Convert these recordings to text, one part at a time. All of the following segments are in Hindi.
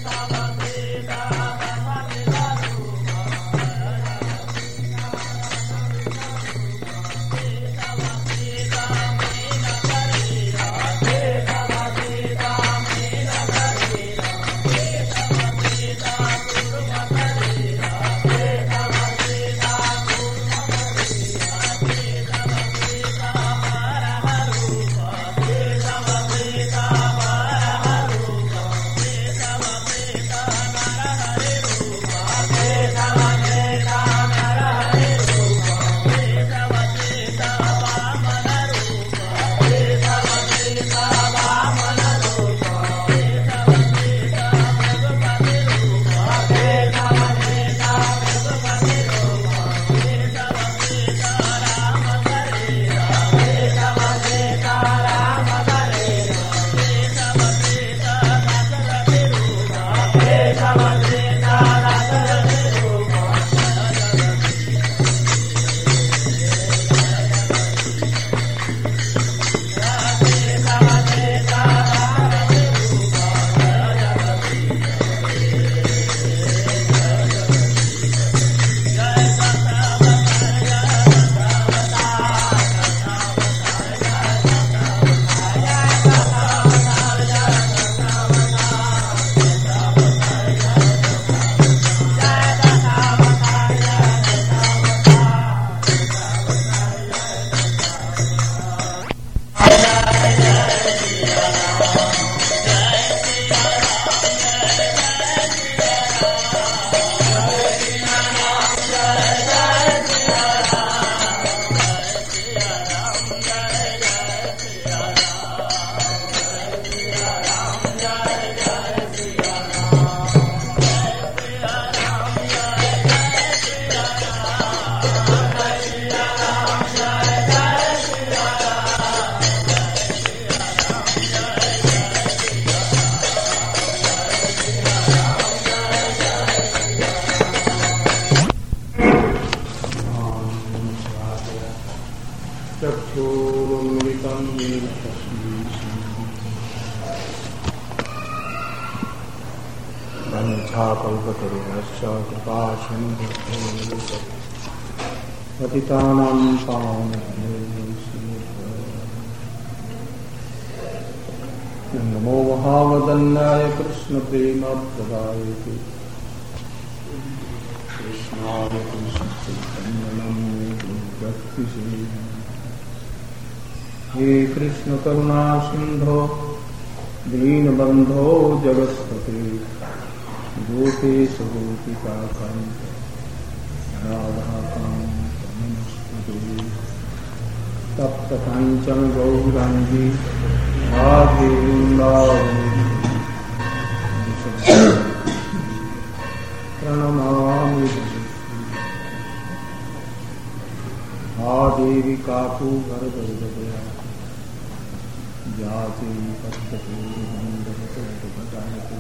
पतितानां पावनेभ्यो नमो महावदन्याय कृष्णप्रेमप्रदायते कृष्णाय कृष्णचैतन्यं हे कृष्ण करुणा सिंधो दीनबंधो जगत्पते गोपेश गोपिकाकान्त राधाकान्त नमस्ते तप्त कांचन गौरांगी राधे प्रणमामि देवी काकू भरदया जाति पत्तूर्वंदते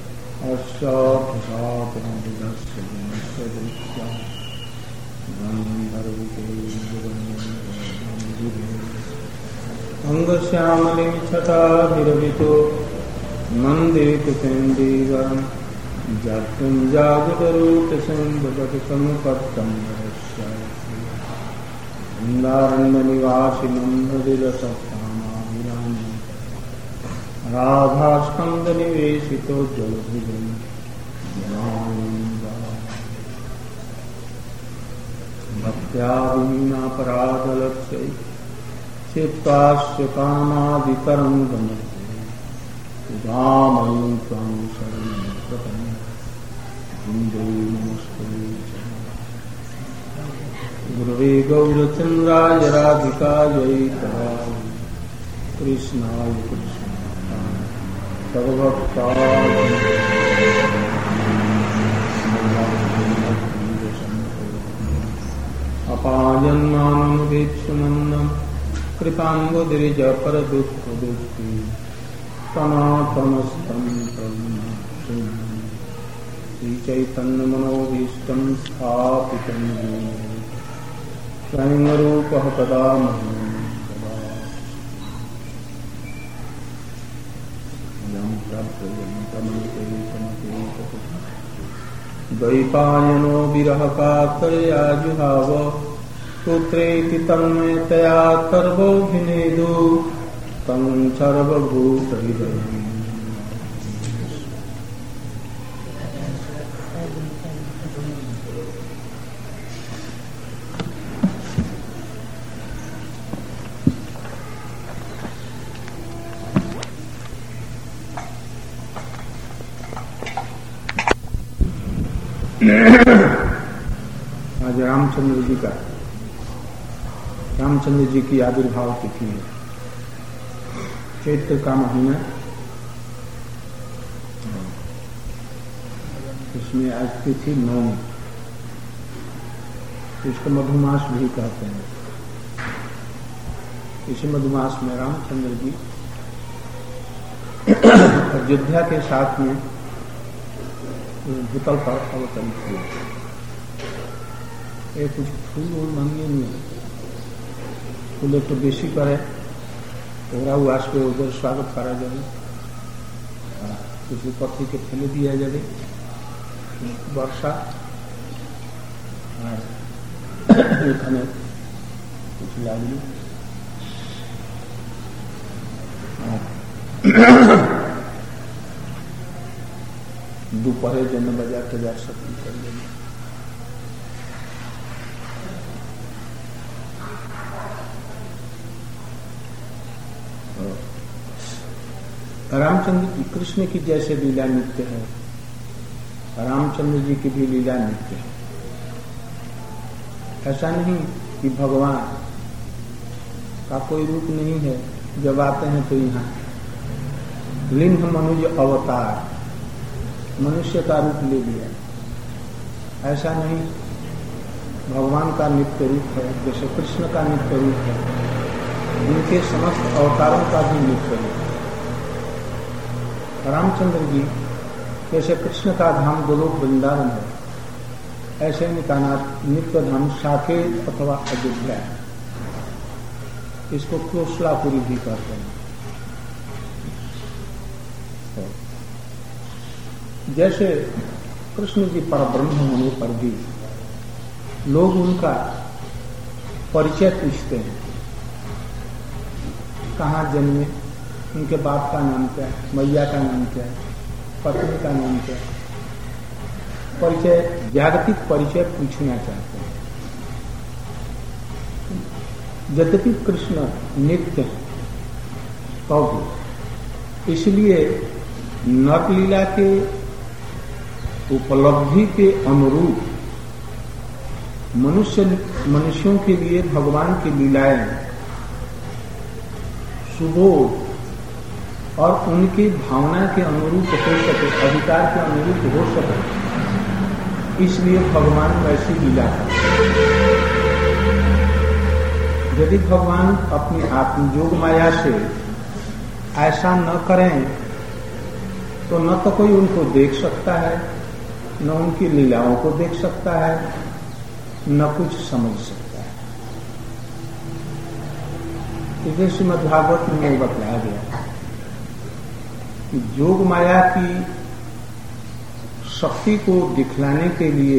अष्टादशातमविधस्य गुणस्य दृष्ट्या गन्धर्विके अंगश्यामलिं छटाभिरवितो मन्देतुसेन्दीवरं जातुं जागृतरूपसंवदकमुपत्तं वृन्दारण्यनिवासिनं हृदिरसत्तामाभिरामं राधास्कन्दनिवेशितो जलभुजं भक्त्या विहीनापराधलक्ष्यै चित्तास्य कामादितरङ्गमध्ये उदामयं त्वं शरणं वन्दे नमस्ते गुरवे गौरचन्द्राय राधिकायै तदाय कृष्णाय कृष्णाय सर्वभक्ताय अपायन्मानमुपेक्षुमन्नं कृपाम्बुदिरिज परदुःखदुःखी तमातमस्तं श्रीचैतन्यमनोभीष्टं स्थापितं स्वयं रूपः कदा मह्यं द्वैपायनो विरह कातरया जुहाव पुत्रेति तन्मयतया सर्वोऽभिनेदु तं सर्वभूतहृदयम्। आज रामचंद्र जी की आविर्भाव तिथि है। चैत्र का महीना, इसमें आज तिथि 9, इसको मधुमास भी कहते हैं। इसी मधुमास में रामचंद्र जी अयोध्या के साथ में भूतल पर अवतरित हुए। ये कुछ फूल और मांगे नहीं है, फूल तो बेसी करे ओरा उस पे उधर स्वागत करा जाए, किसी पत्थर के फैले दिया जाए, वर्षा कुछ लागू दोपहर जन बजा सकती कर देंगे। रामचंद्र जी कृष्ण की जैसे लीला नित्य है, रामचंद्र जी की भी लीला नित्य है। ऐसा नहीं कि भगवान का कोई रूप नहीं है, जब आते हैं तो यहाँ लिंग मनुज अवतार मनुष्य का रूप ले लिया। ऐसा नहीं, भगवान का नित्य रूप है, जैसे कृष्ण का नित्य रूप है, उनके समस्त अवतारों का भी नित्य रूप है। रामचंद्र जी जैसे कृष्ण का धाम गोलोक वृंदावन है, ऐसे इनका नित्य धाम साकेत अथवा अयोध्या है। इसको कोसलापुरी भी कहते हैं। जैसे कृष्ण जी परब्रह्म होने पर भी लोग उनका परिचय पूछते हैं, कहाँ जन्मे, उनके बाप का नाम क्या है, मैया का नाम क्या है, पत्नी का नाम क्या है, परिचय, जागतिक परिचय पूछना चाहते हैं। यद्यपि कृष्ण नित्य है तो भी, इसलिए नरलीला के उपलब्धि के अनुरूप मनुष्यों के लिए भगवान की लीलाएं सुबोध और उनकी भावना के अनुरूप हो सके, अधिकार के अनुरूप हो सके, इसलिए भगवान वैसी लीला करते। यदि भगवान अपनी आत्मयोग माया से ऐसा न करें तो न तो कोई उनको देख सकता है, न उनकी लीलाओं को देख सकता है, न कुछ समझ सकता है। इसे श्रीमद् भागवत में बताया गया कि योग माया की शक्ति को दिखलाने के लिए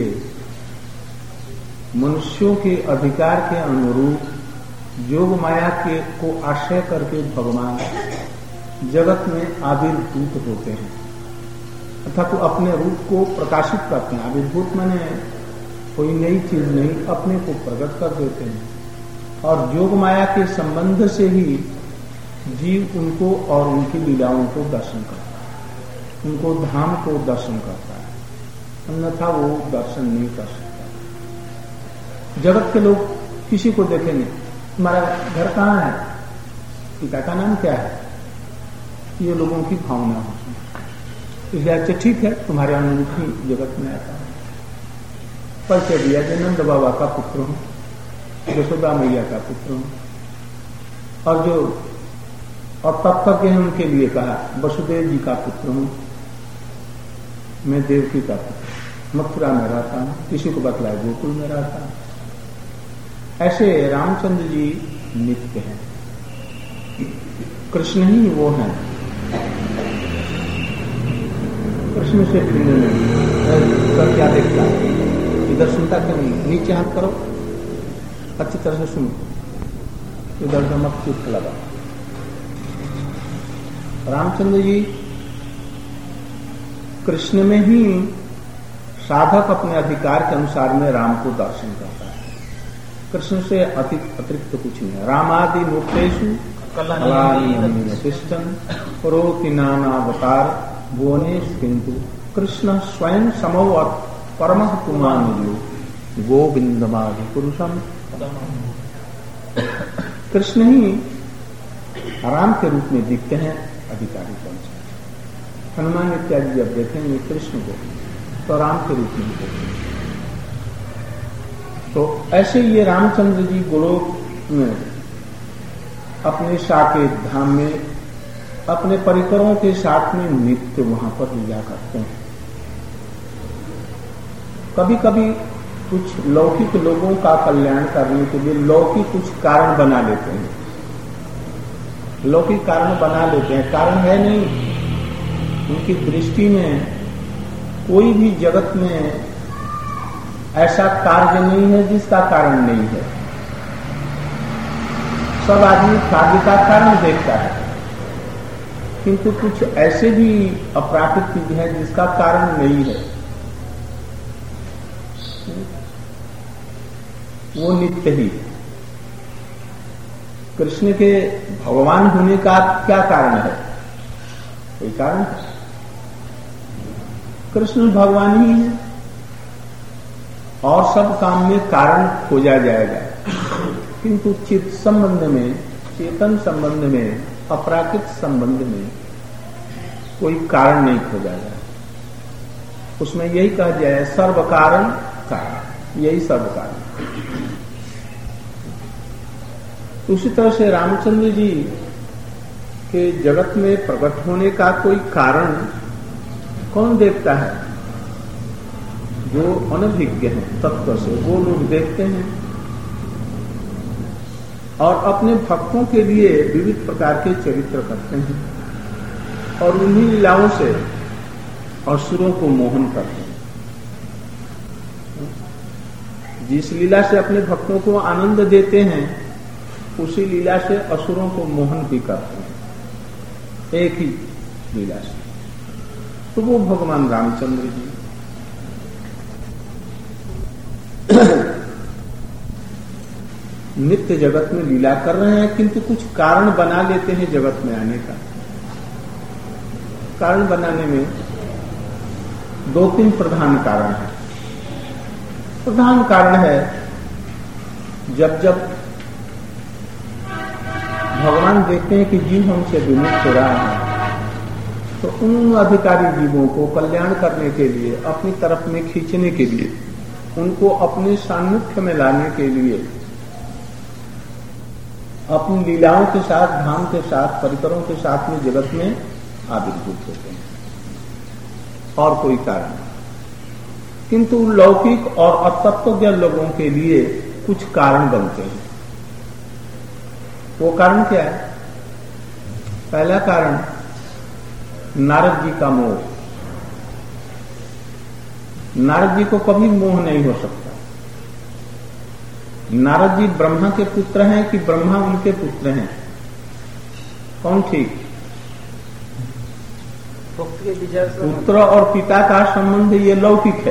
मनुष्यों के अधिकार के अनुरूप योग माया के को आश्रय करके भगवान जगत में आविर्भूत होते हैं, अर्थात तो अपने रूप को प्रकाशित करते हैं। आविर्भूत माने कोई नई चीज नहीं, अपने को प्रकट कर देते हैं। और योग माया के संबंध से ही जीव उनको और उनकी लीलाओं को दर्शन करता है, उनको धाम को दर्शन करता है, अन्यथा वो दर्शन नहीं कर सकता। जगत के लोग किसी को देखेंगे, तुम्हारा घर कहाँ है, पिता का नाम क्या है, ये लोगों की भावना होती है। इसलिए अच्छा ठीक है, तुम्हारे अनुरूप ही जगत में आता है। परिचय दिया कि नंद बाबा का पुत्र हूं, यशोदा मैया का पुत्र हूं, और तब तक उनके लिए कहा वसुदेव जी का पुत्र हूं, मैं देवकी का पुत्र, मथुरा में रहता हूं, किसी को बतलाए गोकुल में रहता हूं। ऐसे रामचंद्र जी नित्य हैं, कृष्ण ही वो हैं कृष्ण से भिन्न नहीं। तो क्या देखता है? इधर सुनता क्यों नहीं? नीचे हाथ करो, अच्छी तरह से सुनो, इधर से मत चुप लगा। रामचंद्र जी कृष्ण में ही साधक अपने अधिकार के अनुसार में राम को दर्शन करता है। कृष्ण से अतिरिक्त कुछ नहीं है। रामादि मूर्तेषु कलानिष्ठन करोति नानावतार भुवनेषु किंतु कृष्ण स्वयं समो परम पुमानुजो गोविंदमादि पुरुषम। कृष्ण ही राम के रूप में दिखते हैं अधिकारी के अनुसार। हनुमान इत्यादि जब देखेंगे कृष्ण को तो राम के रूप में देखेंगे। तो ऐसे ये रामचंद्र जी गोलोक में अपने साकेत धाम में अपने परिकरों के साथ में नित्य वहां पर लीला करते हैं। कभी कभी कुछ लौकिक लोगों का कल्याण करने के लिए लौकिक कुछ कारण बना लेते हैं। लौकिक कारण बना लेते हैं, कारण है नहीं। उनकी दृष्टि में कोई भी जगत में ऐसा कार्य नहीं है जिसका कारण नहीं है। सब आदमी कार्य का कारण देखता है, किंतु कुछ ऐसे भी अप्राकृत चीज है जिसका कारण नहीं है। वो नित्य ही। कृष्ण के भगवान होने का क्या कारण है? कोई कारण है? कृष्ण भगवान ही है और सब काम में कारण खोजा जाएगा, किंतु चित्त संबंध में, चेतन संबंध में, अपराकृत संबंध में कोई कारण नहीं खोजा जाए। उसमें यही कहा जाए सर्व कारण कारण, यही सर्व कारण। उसी तरह से रामचंद्र जी के जगत में प्रकट होने का कोई कारण कौन देखता है? जो अनभिज्ञ हैं तत्व से, वो लोग देखते हैं और अपने भक्तों के लिए विविध प्रकार के चरित्र करते हैं और उन्हीं लीलाओं से असुरों को मोहन करते हैं। जिस लीला से अपने भक्तों को आनंद देते हैं उसी लीला से असुरों को मोहन भी करते हैं, एक ही लीला से। तो वो भगवान रामचंद्र जी नित्य जगत में लीला कर रहे हैं, किंतु कुछ कारण बना लेते हैं जगत में आने का। कारण बनाने में दो तीन प्रधान कारण है। प्रधान कारण है जब जब भगवान देखते हैं कि जीव हमसे विमुक्त हो रहा है तो उन अधिकारी जीवों को कल्याण करने के लिए, अपनी तरफ में खींचने के लिए, उनको अपने सान्निध्य में लाने के लिए अपनी लीलाओं के साथ, धाम के साथ, परिकरों के साथ में जगत में आविर्भूत होते हैं और कोई कारण नहीं। किंतु लौकिक और अतत्वज्ञ लोगों के लिए कुछ कारण बनते हैं। वो कारण क्या है? पहला कारण नारद जी का मोह। नारद जी को कभी मोह नहीं हो सकता। नारद जी ब्रह्मा के पुत्र हैं कि ब्रह्मा उनके पुत्र हैं? कौन ठीक? पुत्र और पिता का संबंध ये लौकिक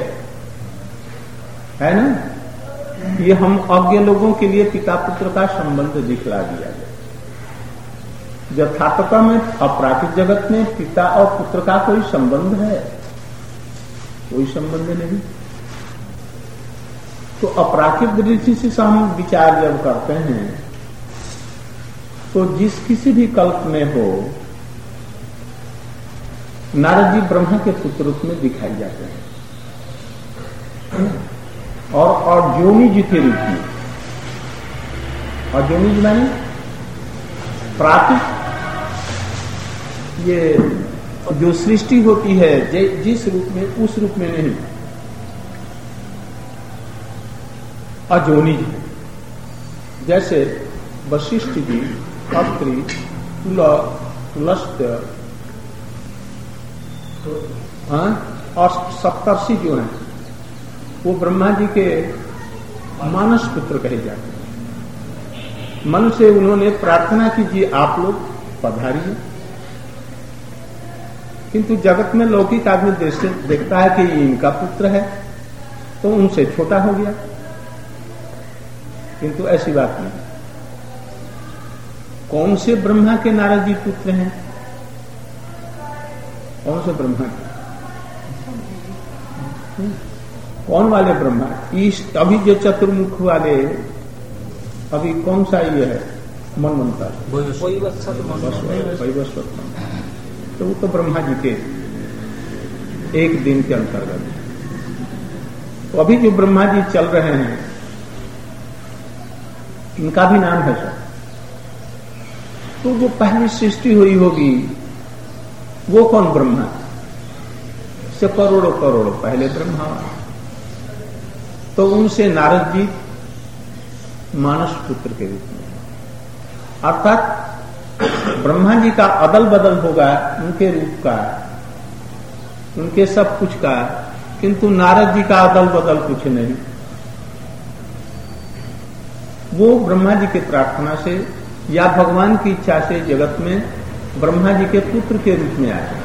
है ना? ये हम अज्ञ लोगों के लिए पिता पुत्र का संबंध दिखला दिया गया। यथार्थता में अपराकृत जगत में पिता और पुत्र का कोई संबंध है? कोई संबंध नहीं। तो अपराकृत दृष्टि से हम विचार जब करते हैं तो जिस किसी भी कल्प में हो, नारद जी ब्रह्मा के पुत्र रूप में दिखाई जाते हैं और जोनी जी के रूप में। और जोनी जी माने प्राकृत, ये जो सृष्टि होती है जिस रूप में, उस रूप में नहीं। अजोनी जी, जैसे वशिष्ठ जी, अत्रि, पुलस्त्य, और सप्तर्षि जो हैं वो ब्रह्मा जी के मानस पुत्र कहे जाते हैं। मन से उन्होंने प्रार्थना कीजिए आप लोग पधारिए, किंतु जगत में लौकिक आदमी देखता है कि ये इनका पुत्र है तो उनसे छोटा हो गया, किंतु ऐसी बात नहीं। कौन से ब्रह्मा के नारद जी पुत्र हैं? कौन से ब्रह्मा के? कौन वाले ब्रह्मा? ईस्ट अभी जो चतुर्मुख वाले, अभी कौन सा ये है? मनवंतर, वैवस्वत, तो वो तो ब्रह्मा जी के एक दिन के अंतर्गत। तो अभी जो ब्रह्मा जी चल रहे हैं इनका भी नाम है सर। तो जो पहली सृष्टि हुई होगी वो कौन ब्रह्मा? से करोड़ों करोड़ों पहले ब्रह्मा, तो उनसे नारद जी मानस पुत्र के रूप में, अर्थात ब्रह्मा जी का अदल बदल होगा उनके रूप का, उनके सब कुछ का, किंतु नारद जी का अदल बदल कुछ नहीं। वो ब्रह्मा जी के प्रार्थना से या भगवान की इच्छा से जगत में ब्रह्मा जी के पुत्र के रूप में आए।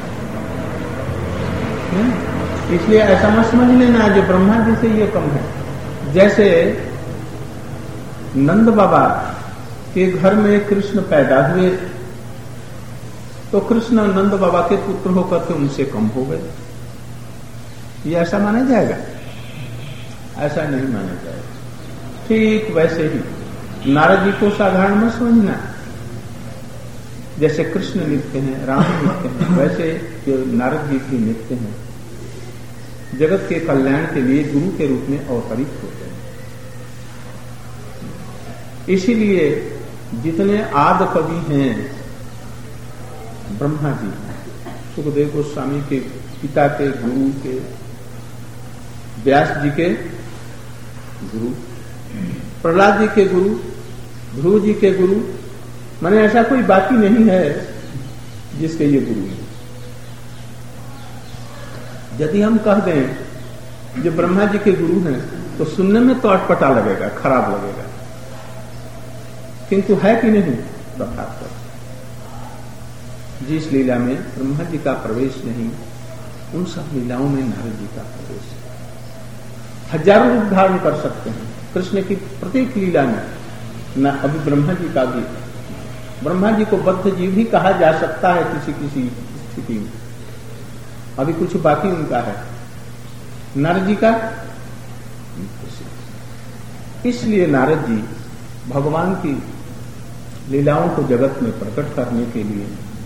इसलिए ऐसा मत समझ लेना जो ब्रह्मा जी से ये कम है। जैसे नंद बाबा के घर में कृष्ण पैदा हुए तो कृष्ण नंद बाबा के पुत्र होकर के उनसे कम हो गए, ये ऐसा माना जाएगा? ऐसा नहीं माना जाएगा। ठीक वैसे ही नारद जी को साधारण मत समझना। जैसे कृष्ण नित्य हैं, राम नित्य हैं, वैसे जो नारद जी भी नित्य हैं, जगत के कल्याण के लिए गुरु के रूप में अवतरित होते हैं। इसीलिए जितने आदि कवि हैं ब्रह्मा जी, सुखदेव गोस्वामी के पिता के गुरु के, व्यास जी के गुरु, प्रहलाद जी के गुरु, ध्रुव जी के गुरु, माने ऐसा कोई बाकी नहीं है जिसके ये गुरु हैं। यदि हम कह दें जो ब्रह्मा जी के गुरु हैं तो सुनने में तो अटपटा लगेगा, खराब लगेगा, किंतु है कि नहीं? तथात्म जिस लीला में ब्रह्मा जी का प्रवेश नहीं, उन सब लीलाओं में नारद जी का प्रवेश है। हजारों रूप धारण कर सकते हैं कृष्ण की प्रत्येक लीला में। न अभी ब्रह्मा जी का भी, ब्रह्मा जी को बद्ध जीव भी कहा जा सकता है किसी किसी स्थिति में, अभी कुछ बाकी उनका है। नारद जी का, इसलिए नारद जी भगवान की लीलाओं को जगत में प्रकट करने के लिए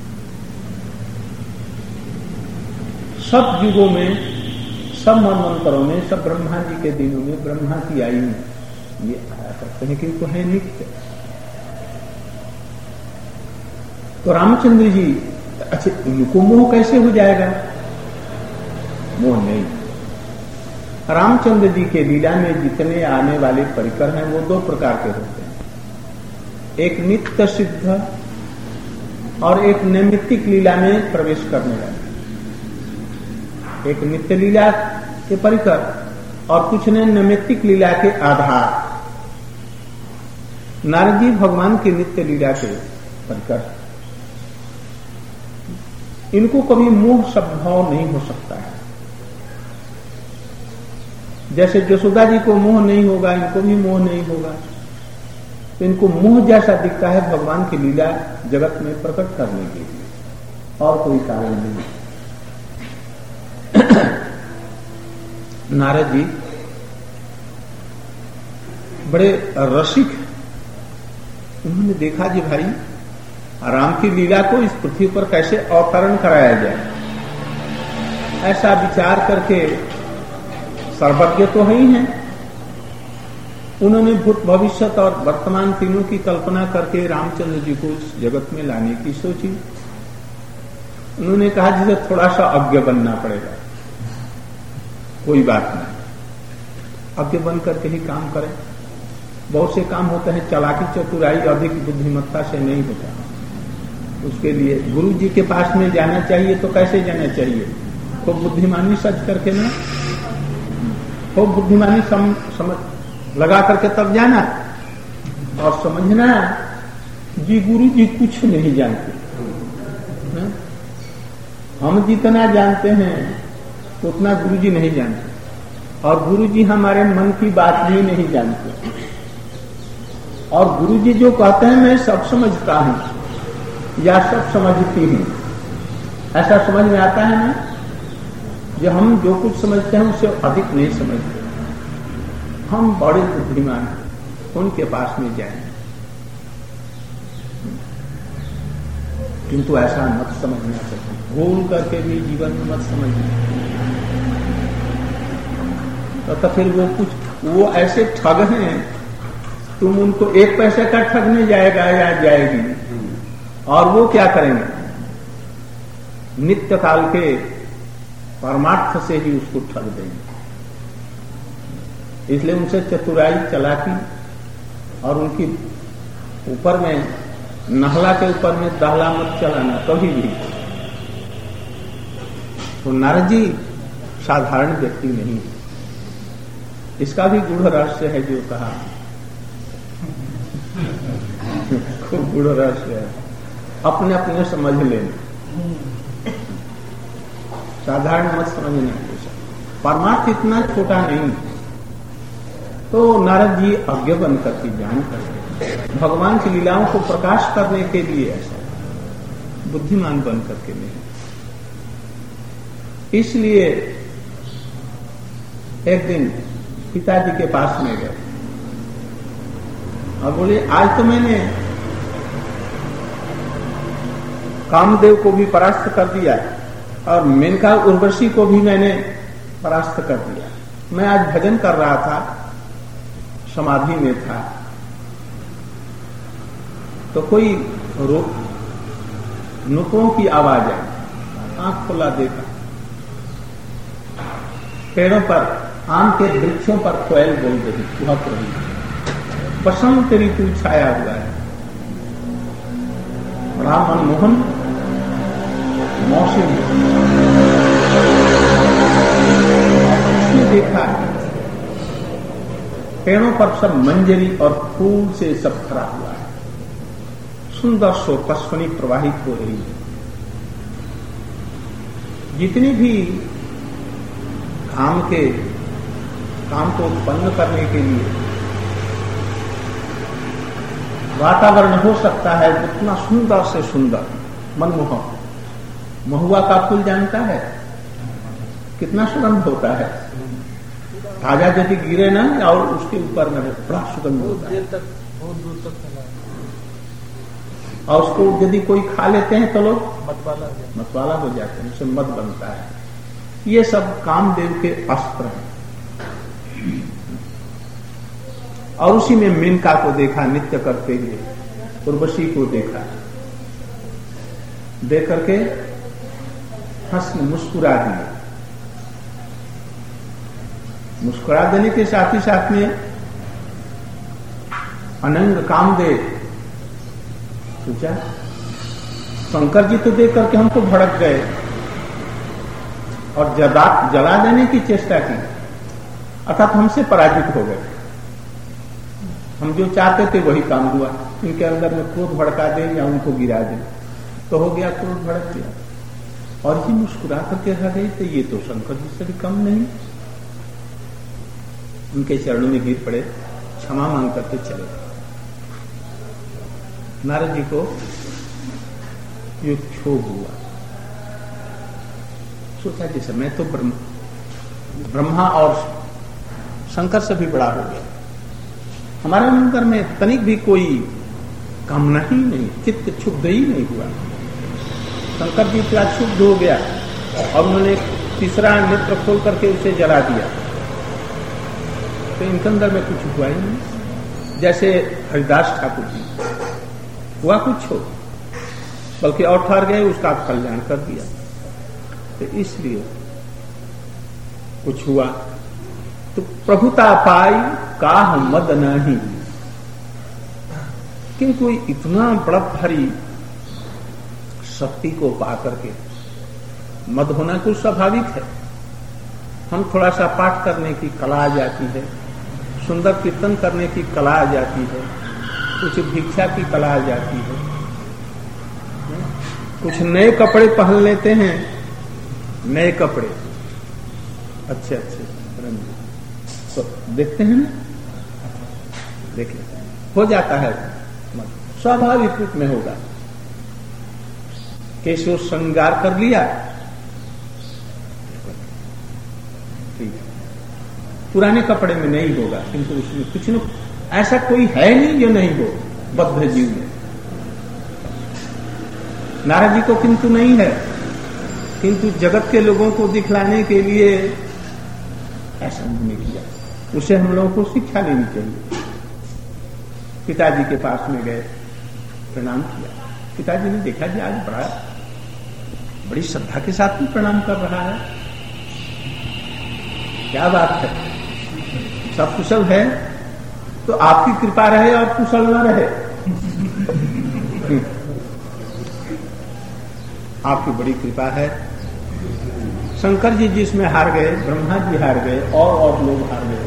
सब युगों में, सब मनवंतरों में, सब ब्रह्मा जी के दिनों में, ब्रह्मा की आयु में ये आया करते हैं, किंतु है नित्य। तो रामचंद्र जी, अच्छा उनको मोह कैसे हो जाएगा? मोह नहीं। रामचंद्र जी के लीला में जितने आने वाले परिकर हैं वो दो प्रकार के होते हैं, एक नित्य सिद्ध और एक नैमित्तिक लीला में प्रवेश करने वाले। एक नित्य लीला के परिकर और कुछ ने नैमित्तिक लीला के आधार। नारद जी भगवान के नित्य लीला के परिकर, इनको कभी मोह संभव नहीं हो सकता है। जैसे यशोदा जी को मोह नहीं होगा, इनको भी मोह नहीं होगा। तो इनको मोह जैसा दिखता है भगवान की लीला जगत में प्रकट करने के लिए, और कोई कारण नहीं। नारद जी बड़े रसिक, उन्होंने देखा जी भाई राम की लीला को इस पृथ्वी पर कैसे अवतरण कराया जाए, ऐसा विचार करके, सर्वज्ञ तो है ही हैं, उन्होंने भूत भविष्य और वर्तमान तीनों की कल्पना करके रामचंद्र जी को इस जगत में लाने की सोची। उन्होंने कहा जिसे थोड़ा सा अज्ञ बनना पड़ेगा, कोई बात नहीं, अज्ञ बन करके ही काम करें। बहुत से काम होते हैं चालाकी चतुराई अधिक बुद्धिमत्ता से नहीं होता। उसके लिए गुरु जी के पास में जाना चाहिए। तो कैसे जाना चाहिए? खूब बुद्धिमानी सच करके ना, खूब बुद्धिमानी समझ लगा करके तब जाना और समझना जी गुरु जी कुछ नहीं जानते। हम जितना जानते हैं उतना गुरु जी नहीं जानते, और गुरु जी हमारे मन की बात भी नहीं जानते। और गुरु जी जो कहते हैं मैं सब समझता हूं या सब समझती हूं, ऐसा समझ में आता है ना, जो हम जो कुछ समझते हैं उससे अधिक नहीं समझते। हम बड़े बुद्धिमान हैं, उनके पास में जाएं, किंतु ऐसा मत समझना चाहिए, भूल करके भी जीवन में मत समझना। तो फिर वो ऐसे ठग हैं, तुम उनको एक पैसे का ठगने जाएगा या जाएगी, और वो क्या करेंगे, नित्य काल के परमार्थ से ही उसको ठग देंगे। इसलिए उनसे चतुराई, चालाकी और उनकी ऊपर में नहला के ऊपर में दहला मत चलाना कभी भी। तो नारद जी साधारण व्यक्ति नहीं, इसका भी गूढ़ रहस्य है जो कहा, खूब गूढ़ रहस्य है, अपने अपने समझ लेना, साधारण मत समझना। परमार्थ इतना छोटा नहीं। तो नारद जी अज्ञ बन करके जान करके भगवान की लीलाओं को प्रकाश करने के लिए ऐसा, बुद्धिमान बन करके नहीं। इसलिए एक दिन पिताजी के पास में गए और बोले आज तो मैंने कामदेव को भी परास्त कर दिया और मेनका उर्वशी को भी मैंने परास्त कर दिया। मैं आज भजन कर रहा था, समाधि में था, तो कोई नुपुरों की आवाज आई, आंख खोला देखा, पेड़ों पर, आम के वृक्षों पर कोयल बोल रही, कुहक रही, बसंत ऋतु छाया हुआ है, बड़ा मनमोहन मौसम देखा। पेड़ों पर सब मंजरी और फूल से सब भरा हुआ है, सुंदर शोकस्वनी प्रवाहित हो रही है। जितनी भी काम को उत्पन्न करने के लिए वातावरण हो सकता है, उतना सुंदर से सुंदर मनमोहक। महुआ का फूल जानता है कितना सुगंध होता है, ताजा यदि गिरे ना और उसके ऊपर में बड़ा सुगंध होता है, बहुत दूर तक फैला, और उसको यदि कोई खा लेते हैं तो लोग मतवाला हो जाते हैं, उससे मद बनता है। ये सब कामदेव के अस्त्र हैं। और उसी में मेनका को देखा नित्य करते हुए, उर्वशी को देखा, देख करके हंस मुस्कुरा दिए। मुस्कुरा देने के साथ ही साथ में अनंग कामदेव सोचा, शंकर जी तो देख करके हमको भड़क गए और जला देने की चेष्टा की, अर्थात हमसे पराजित हो गए। हम जो चाहते थे वही काम हुआ, इनके अंदर में क्रोध भड़का दे या उनको गिरा दे, तो हो गया, क्रोध भड़क गया। और जी मुस्कुरा करके रह गई, तो ये तो शंकर जी से भी कम नहीं। उनके चरणों में गिर पड़े, क्षमा मांग करके चले। नारद जी को ये क्षोभ हुआ, सोचा जैसे मैं तो ब्रह्मा और शंकर से भी बड़ा हो गया, हमारे अंदर में तनिक भी कोई कामना ही नहीं, चित्त क्षुब्ध ही नहीं हुआ। शंकर जी इतना क्षुब्ध हो गया और उन्होंने तीसरा नेत्र खोल करके उसे जला दिया, तो इनके अंदर में कुछ हुआ ही नहीं। जैसे हरिदास ठाकुर जी हुआ कुछ हो, बल्कि और ठहर गए, उसका कल्याण कर दिया। तो इसलिए कुछ हुआ तो प्रभुता पाई काह मद नहीं, किंतु इतना बड़ा भारी शक्ति को पा करके मद होना कुछ स्वाभाविक है। हम थोड़ा सा पाठ करने की कला आ जाती है, सुंदर कीर्तन करने की कला आ जाती है, कुछ भिक्षा की कला आ जाती है, कुछ नए कपड़े पहन लेते हैं, नए कपड़े अच्छे अच्छे तो देखते हैं ना, देख लेते हैं, हो जाता है, स्वाभाविक रूप में होगा। केशव श्रृंगार कर लिया, ठीक है, पुराने कपड़े में नहीं होगा, किंतु उसमें कुछ न ऐसा कोई है नहीं जो नहीं हो बद्ध जीव में। नारद जी को किंतु नहीं है, किंतु जगत के लोगों को दिखलाने के लिए ऐसा नहीं किया। उसे हम लोगों को शिक्षा लेनी चाहिए। पिताजी के पास में गए, प्रणाम किया, पिताजी ने देखा जी आज बड़ी श्रद्धा के साथ भी प्रणाम कर रहा है, क्या बात है, सब कुशल है, तो आपकी कृपा रहे और कुशल न रहे। आपकी बड़ी कृपा है। शंकर जी जिसमें हार गए, ब्रह्मा जी हार गए, और लोग हार गए,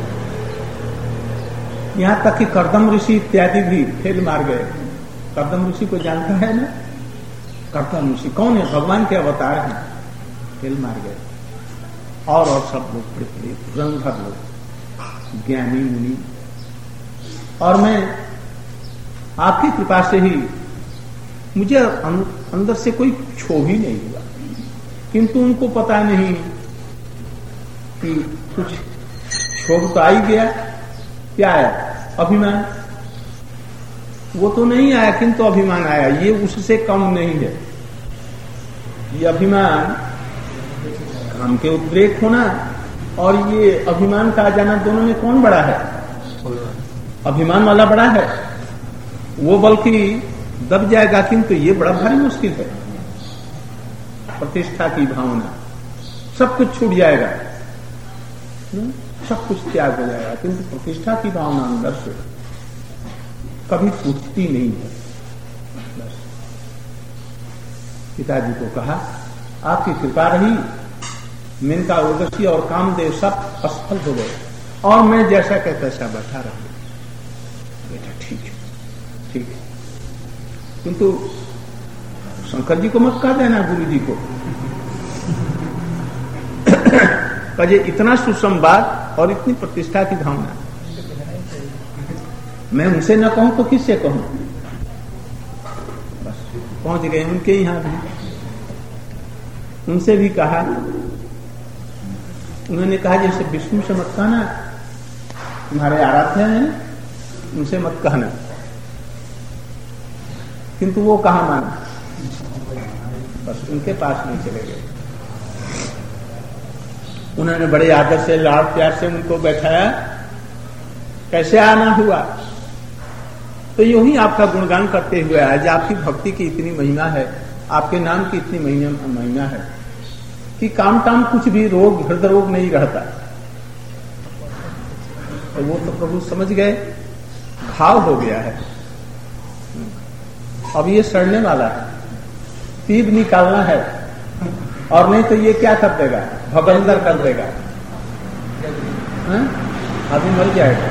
यहां तक कि कर्दम ऋषि इत्यादि भी फेल मार गए। कर्दम ऋषि को जानता है ना? कर्दम ऋषि कौन है? भगवान के अवतार हैं, फेल मार गए। और सब लोग बड़े बड़े धुरंधर लोग, ज्ञानी मुनि। और मैं आपकी कृपा से ही, मुझे अंदर से कोई क्षोभ ही नहीं हुआ, किंतु उनको पता नहीं कि कुछ क्षोभ तो आ ही गया। क्या आया? अभिमान। वो तो नहीं आया, किंतु अभिमान आया। ये उससे कम नहीं है। ये अभिमान, काम के उद्रेक होना और ये अभिमान का आ जाना, दोनों में कौन बड़ा है? अभिमान वाला बड़ा है, वो बल्कि दब जाएगा, किंतु ये बड़ा भारी मुश्किल है। प्रतिष्ठा की भावना, सब कुछ छूट जाएगा, सब कुछ त्याग हो जाएगा, किंतु प्रतिष्ठा की भावना अंदर से कभी टूटती नहीं है। बस पिताजी को कहा, आपकी कृपा रही, मेनका उर्वशी और कामदेव सब असफल हो गए और मैं जैसा कहता तैसा बैठा रहा। बेटा ठीक है, ठीक है, किंतु शंकर जी को मत कह देना, गुरु जी को कहे इतना सुसंवाद और इतनी प्रतिष्ठा की भावना, मैं उनसे न कहूं तो किससे कहूं? बस पहुंच गए उनके यहां भी, उनसे भी कहा। उन्होंने कहा जैसे विष्णु से मत कहना, तुम्हारे आराध्य हैं, उनसे मत कहना, किंतु वो कहा माना, बस उनके पास नहीं चले गए। उन्होंने बड़े आदर से, लाड़ प्यार से उनको बैठाया। कैसे आना हुआ? तो यूं ही आपका गुणगान करते हुए आज आपकी भक्ति की इतनी महिमा है, आपके नाम की इतनी महिमा है कि काम टाम कुछ भी रोग, हृदय रोग नहीं रहता। और वो तो प्रभु समझ गए, घाव हो गया है, अब ये सड़ने वाला है, तीर निकालना है, और नहीं तो ये क्या कर देगा? भगंदर कर देगा, आदमी मर जाएगा।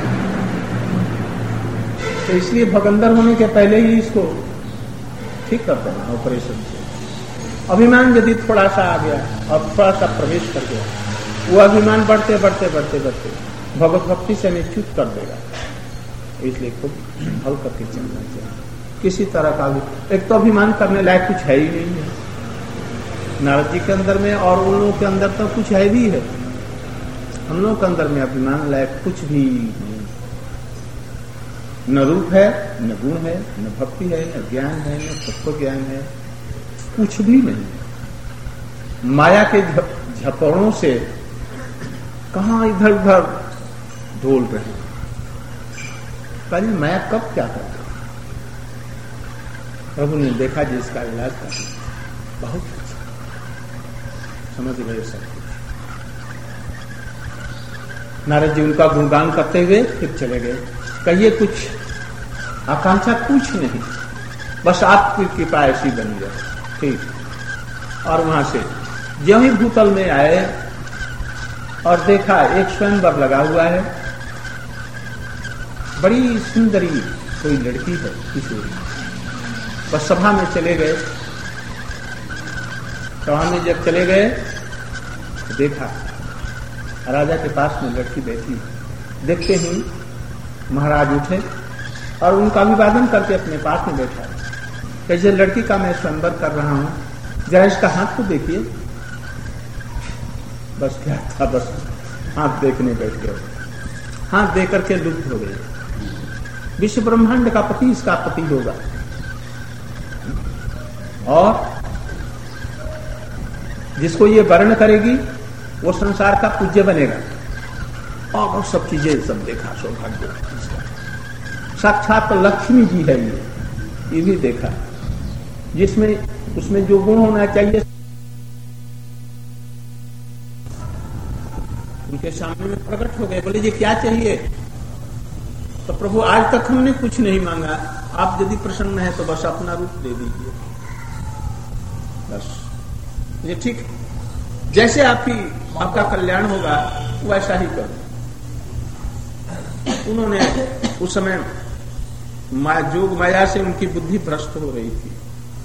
तो इसलिए भगंदर होने के पहले ही इसको ठीक कर देना ऑपरेशन से। अभिमान यदि थोड़ा सा आ गया और थोड़ा सा प्रवेश कर गया, वो अभिमान बढ़ते बढ़ते बढ़ते बढ़ते भगवत भक्ति से निश्चित कर देगा। इसलिए खूब हल करके चलना चाहिए। किसी तरह का भी, एक तो अभिमान करने लायक कुछ है ही नहीं है नारद जी के अंदर में, और उन लोगों के अंदर तो कुछ है भी है। हम लोगों के अंदर में अभिमान लायक कुछ भी नहीं, न रूप है, न गुण है, न भक्ति है, न ज्ञान है, न तत्व ज्ञान है, कुछ भी नहीं। माया के झपड़ों से कहां इधर उधर ढोल रहे। कल माया कब क्या करता? प्रभु ने देखा जिसका इलाज कर, बहुत अच्छा समझ गए सब कुछ। नारद जी उनका गुणगान करते हुए फिर चले गए। कहिए कुछ आकांक्षा कुछ नहीं, बस आपकी कृपा ऐसी बनी है, ठीक। और वहां से ज्यों ही भूतल में आए और देखा एक स्वयंवर लगा हुआ है, बड़ी सुंदरी कोई लड़की है किशोरी। बस सभा में चले गए। सभा में जब चले गए तो देखा राजा के पास में लड़की बैठी। देखते ही महाराज उठे और उनका अभिवादन करके अपने पास में बैठा। कैसे लड़की का मैं स्वयंवर कर रहा हूं, जरा इसका हाथ को देखिए। बस क्या था, बस हाथ देखने बैठ गए। हाथ देख करके लुप्त हो गए। विश्व ब्रह्मांड का पति इसका पति होगा और जिसको ये वर्ण करेगी वो संसार का पूज्य बनेगा। और सब चीजें सब देखा, सौभाग्य साक्षात लक्ष्मी जी है ये भी देखा, जिसमें उसमें जो गुण होना चाहिए उनके सामने में प्रकट हो गए। बोले ये क्या चाहिए? तो प्रभु आज तक हमने कुछ नहीं मांगा, आप यदि प्रसन्न है तो बस अपना रूप दे दीजिए। बस ये ठीक, जैसे आपका कल्याण होगा वैसा ही करो। उन्होंने उस समय जोग माया से उनकी बुद्धि भ्रष्ट हो रही थी,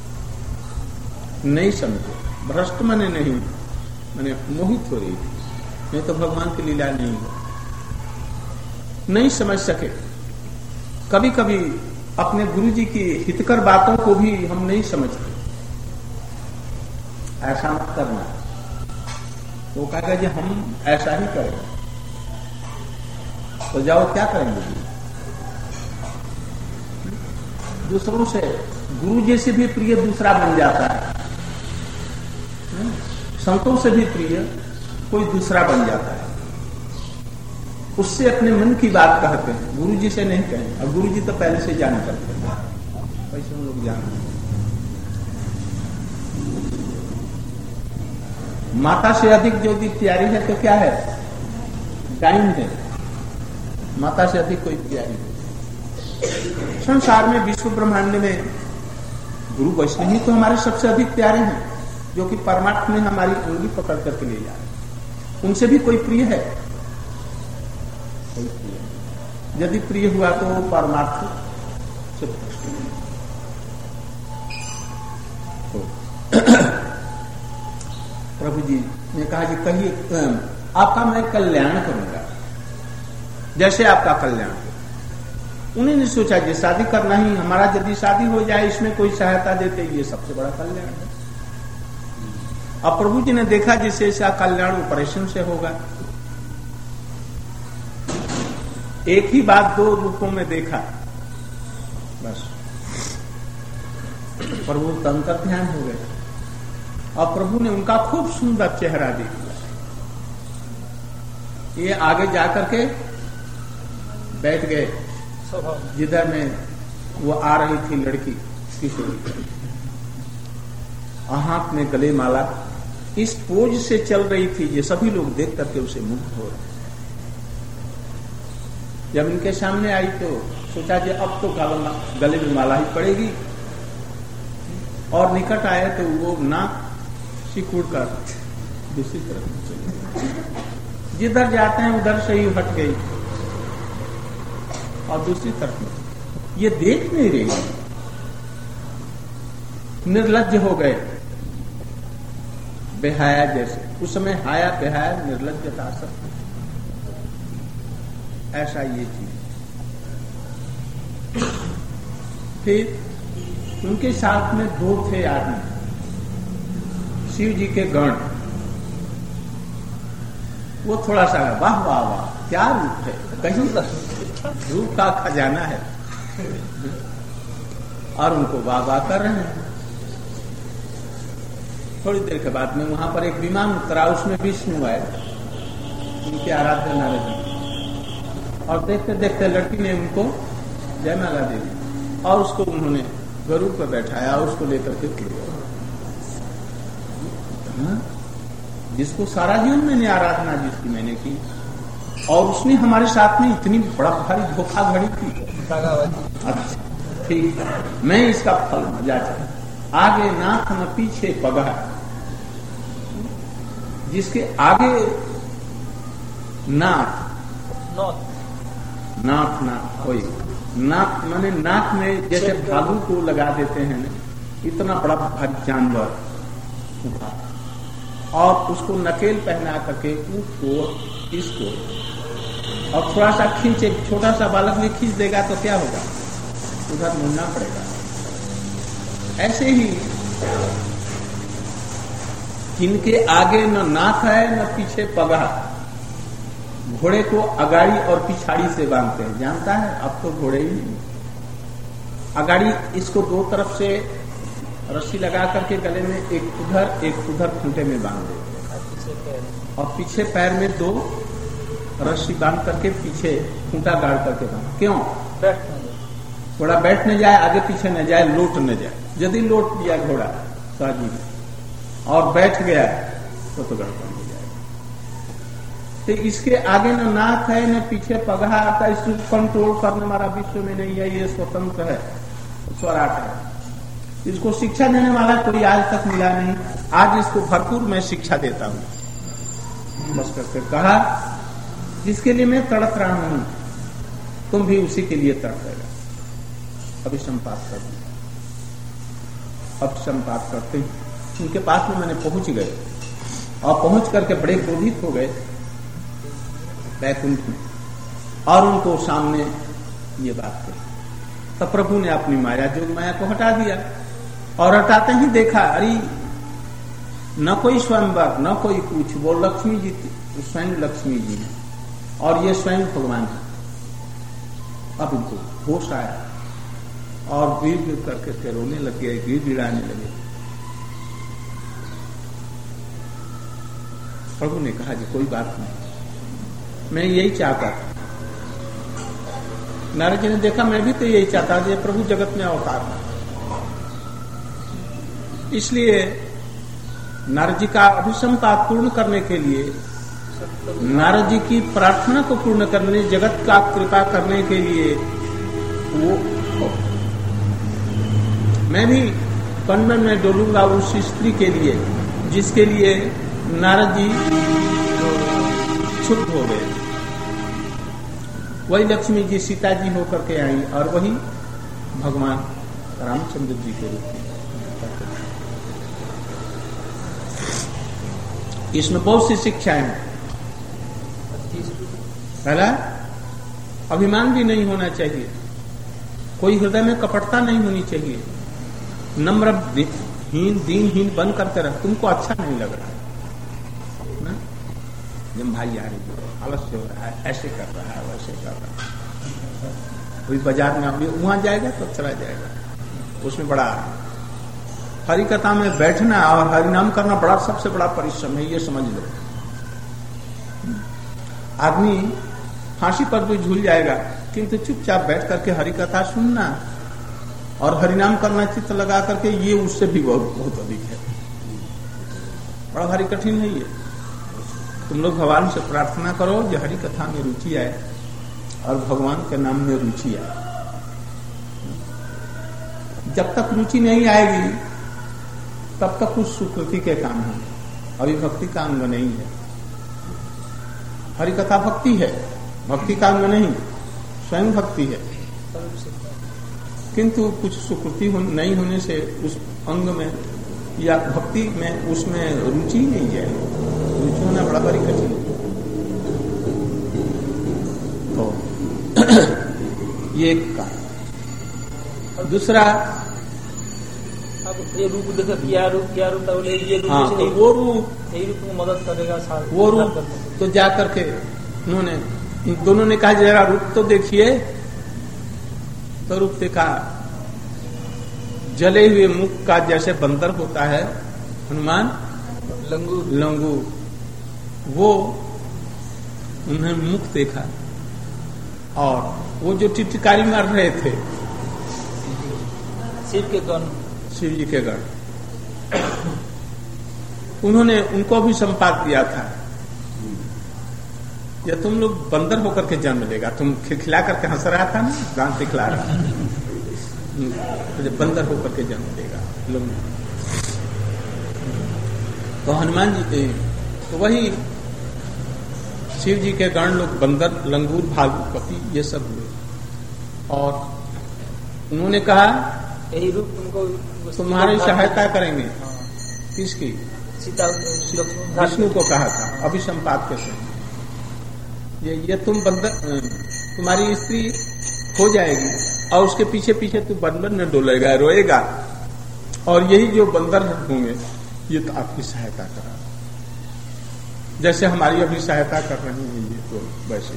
नहीं समझे। भ्रष्ट माने नहीं, माने मोहित हो रही थी, नहीं तो भगवान की लीला नहीं हो, नहीं समझ सके। कभी कभी अपने गुरु जी की हितकर बातों को भी हम नहीं समझते। ऐसा मत करना, वो कहेगा जी हम ऐसा ही करेंगे, तो जाओ क्या करेंगे जी? दूसरों से, गुरु जी से भी प्रिय दूसरा बन जाता है, संतों से भी प्रिय कोई दूसरा बन जाता है। उससे अपने मन की बात कहते हैं, गुरु जी से नहीं कहें। और गुरु जी तो पहले से जान करते हैं, वैसे हम लोग जानते हैं। माता से अधिक जो भी प्यारी है तो क्या है? टाइम है। माता से अधिक कोई प्यारी है। संसार में विश्व ब्रह्मांड में गुरु वैष्णव ही तो हमारे सबसे अधिक प्यारे हैं, जो कि परमात्मा में हमारी उंगली पकड़ करके ले जा रहे हैं। उनसे भी कोई प्रिय है? कोई प्रिय। यदि प्रिय हुआ तो परमात्मा से प्रभु जी ने कहा जी कहिए, आपका मैं कल्याण करूंगा जैसे आपका कल्याण हो। उन्होंने सोचा जी शादी करना ही, हमारा यदि शादी हो जाए इसमें कोई सहायता देते, ये सबसे बड़ा कल्याण है। अब प्रभु जी ने देखा जिसे ऐसा कल्याण ऑपरेशन से होगा। एक ही बात दो रूपों में देखा, बस प्रभु तंत्र ध्यान हो गए और प्रभु ने उनका खूब सुंदर चेहरा देखा। ये आगे जाकर के बैठ गए जिधर में वो आ रही थी लड़की किशोरी, हाथ में गले माला, इस पोज से चल रही थी। ये सभी लोग देख करके उसे मुग्ध हो रहे। जब इनके सामने आई तो सोचा कि अब तो गले में माला ही पड़ेगी, और निकट आए तो वो नाक सिकुड़ कर दूसरी तरफ चली। जिधर जाते हैं उधर से ही हट गई और दूसरी तरफ में ये देख नहीं रही, निर्लज्ज हो गए, बेहाया जैसे। उस समय हाया बेहाया निर्लज्जता सब, ऐसा ये चीज। फिर उनके साथ में दो थे आदमी, शिव जी के गण। वो थोड़ा सा वाह वाह वाह क्या रूप है, कहीं रूप का खजाना है, और उनको वाह वाह कर रहे हैं। थोड़ी देर के बाद में वहां पर एक विमान उतरा, उसमें विष्णु आए, उनके आराध्य नारद जी, और देखते देखते लड़की ने उनको जयमाला दे दी और उसको उन्होंने गरुड़ पर बैठाया और उसको लेकर के जिसको सारा जीवन मैंने आराधना जिसकी मैंने की, और उसने हमारे साथ में इतनी बड़ा भारी धोखाधड़ी की। अच्छा ठीक, मैं इसका फल मजा चाहता, आगे नाथ न पीछे पगह। जिसके आगे नाक कोई नाक माने नाक में जैसे भालू को लगा देते हैं ना, इतना बड़ा भारी जानवर उठा और उसको नकेल पहना करके ऊँट को इसको और थोड़ा सा खींचे, छोटा सा बालक भी खींच देगा तो क्या होगा, उधर मुड़ना पड़ेगा। ऐसे ही इनके आगे न नाक है न पीछे पगहा। घोड़े को अगाड़ी और पिछाड़ी से बांधते हैं, जानता है? अब तो घोड़े ही नहीं। अगाड़ी इसको दो तरफ से रस्सी लगा करके गले में एक उधर खूंटे में बांध देते हैं और पीछे पैर में दो रस्सी बांध करके पीछे खूंटा गाड़ करके बांध। क्यों? घोड़ा बैठ न जाए, आगे पीछे न जाए, लोट न जाए। यदि लोट दिया घोड़ा साजी और बैठ गया तो गड़बड़ हो जाएगा। तो इसके आगे न नाक है न पीछे पगहा आता, इसको कंट्रोल करने वाला विश्व में नहीं है, ये स्वतंत्र है, स्वराट है। इसको शिक्षा देने वाला कोई आज तक मिला नहीं। आज इसको भरपूर मैं शिक्षा देता हूं। बस करके कहा, जिसके लिए मैं तड़प रहा हूं तुम भी उसी के लिए तड़पेगा। अभी संपात कर दिया, अब संपात करते हैं। उनके पास में मैंने पहुंच गए और पहुंच करके बड़े क्रोधित हो गए वैकुंठ में और उनको सामने ये बात कही। तब प्रभु ने अपनी माया जोग माया को हटा दिया और हटाते ही देखा, अरे न कोई स्वयंवर न कोई कुछ, वो लक्ष्मी जी स्वयं लक्ष्मी जी हैं और ये स्वयं भगवान है। अब उनको होश आया और गिर गिर करके रोने लग गए, गिड़गिड़ाने लगे। प्रभु ने कहा जी कोई बात नहीं, मैं यही चाहता था। नारद जी ने देखा मैं भी तो यही चाहता था, प्रभु जगत में अवतार है। इसलिए नारद जी का अभिसंपात पूर्ण करने के लिए, नारद जी की प्रार्थना को पूर्ण करने, जगत का कृपा करने के लिए वो मैं भी कन्वन में डोलूंगा उस स्त्री के लिए जिसके लिए नारद जी क्षुब्ध हो गए। वही लक्ष्मी जी सीता जी होकर के आई और वही भगवान रामचंद्र जी के रूप में। इसमें बहुत सी शिक्षाएं हैं। पहला, अभिमान भी नहीं होना चाहिए, कोई हृदय में कपटता नहीं होनी चाहिए, नम्र दीनहीन बन करके रह। तुमको अच्छा नहीं लग रहा है ना, जब भाई आ रही आलस्य हो रहा है, ऐसे कर रहा है, वैसे कर रहा है, कोई बाजार में वहां जाएगा तो चला जाएगा। उसमें बड़ा हरि कथा में बैठना और हरिनाम करना बड़ा सबसे बड़ा परिश्रम है, ये समझ लो। आदमी फांसी पर भी झूल जाएगा, किंतु चुपचाप बैठ करके हरि कथा सुनना और हरिनाम करना चित्त लगा करके, ये उससे भी बहुत अधिक है। बड़ा भारी कठिन है ये। तुम लोग भगवान से प्रार्थना करो जो हरि कथा में रुचि आए और भगवान के नाम में रुचि आए। जब तक रुचि नहीं आएगी तब तक कुछ सुकृति के काम है, अभी भक्ति का अंग नहीं है। हरि कथा भक्ति है, भक्ति का अंग नहीं, स्वयं भक्ति है, किंतु कुछ सुकृति नहीं होने से उस अंग में या भक्ति में उसमें रुचि नहीं है। रुचि होना बड़ा बड़ी कठिन तो ये एक का। दूसरा, अब ये रूप देखो, क्या रूप ये रूप, हाँ, तो वो रूप यही रूप को मदद करेगा। वो रूप तो जा करके उन्होंने, इन दोनों ने कहा जरा रूप तो देखिए। तो रूप देखा, जले हुए मुख का जैसे बंदर होता है हनुमान, लंगू, वो उन्हें मुख देखा और वो जो टिटकारी मार रहे थे शिव जी के गण, उन्होंने उनको भी संपात दिया था, या तुम लोग बंदर होकर के जन्म लेगा। तुम खिलखिला करके हंस रहा था ना, दांत दिखला रहा, तो जब बंदर होकर के जन्म लेगा। तो हनुमान जी तो वही शिव जी के गण लोग बंदर, लंगूर, भालू, कपी ये सब हुए और उन्होंने कहा यही रूप तुमको तुम्हारी सहायता करेंगे। किसकी? सीता विष्णु को कहा था अभिसंपात के समय ये तुम बंदर, तुम्हारी स्त्री हो जाएगी और उसके पीछे पीछे तू बंदर न डोलेगा, रोएगा और यही जो बंदर होंगे ये तो आपकी सहायता करा, जैसे हमारी अभी सहायता कर रहे हैं ये तो वैसे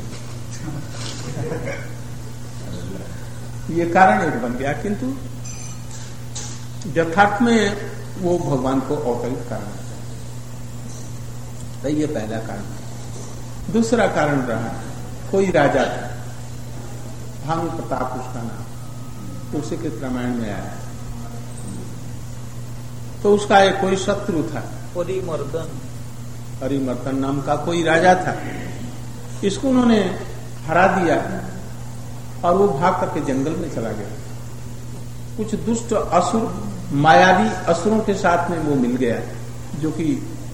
ये कारण एक बन गया, किंतु यथार्थ में वो भगवान को अवतरित करना चाहिए। ये पहला कारण। दूसरा कारण रहा, कोई राजा था, भानु प्रताप उसका नाम, तुलसी के रामायण में आया, तो उसका एक कोई शत्रु था, हरिमर्दन नाम का कोई राजा था। इसको उन्होंने हरा दिया और वो भाग करके जंगल में चला गया। कुछ दुष्ट असुर, मायावी असुरों के साथ में वो मिल गया, जो कि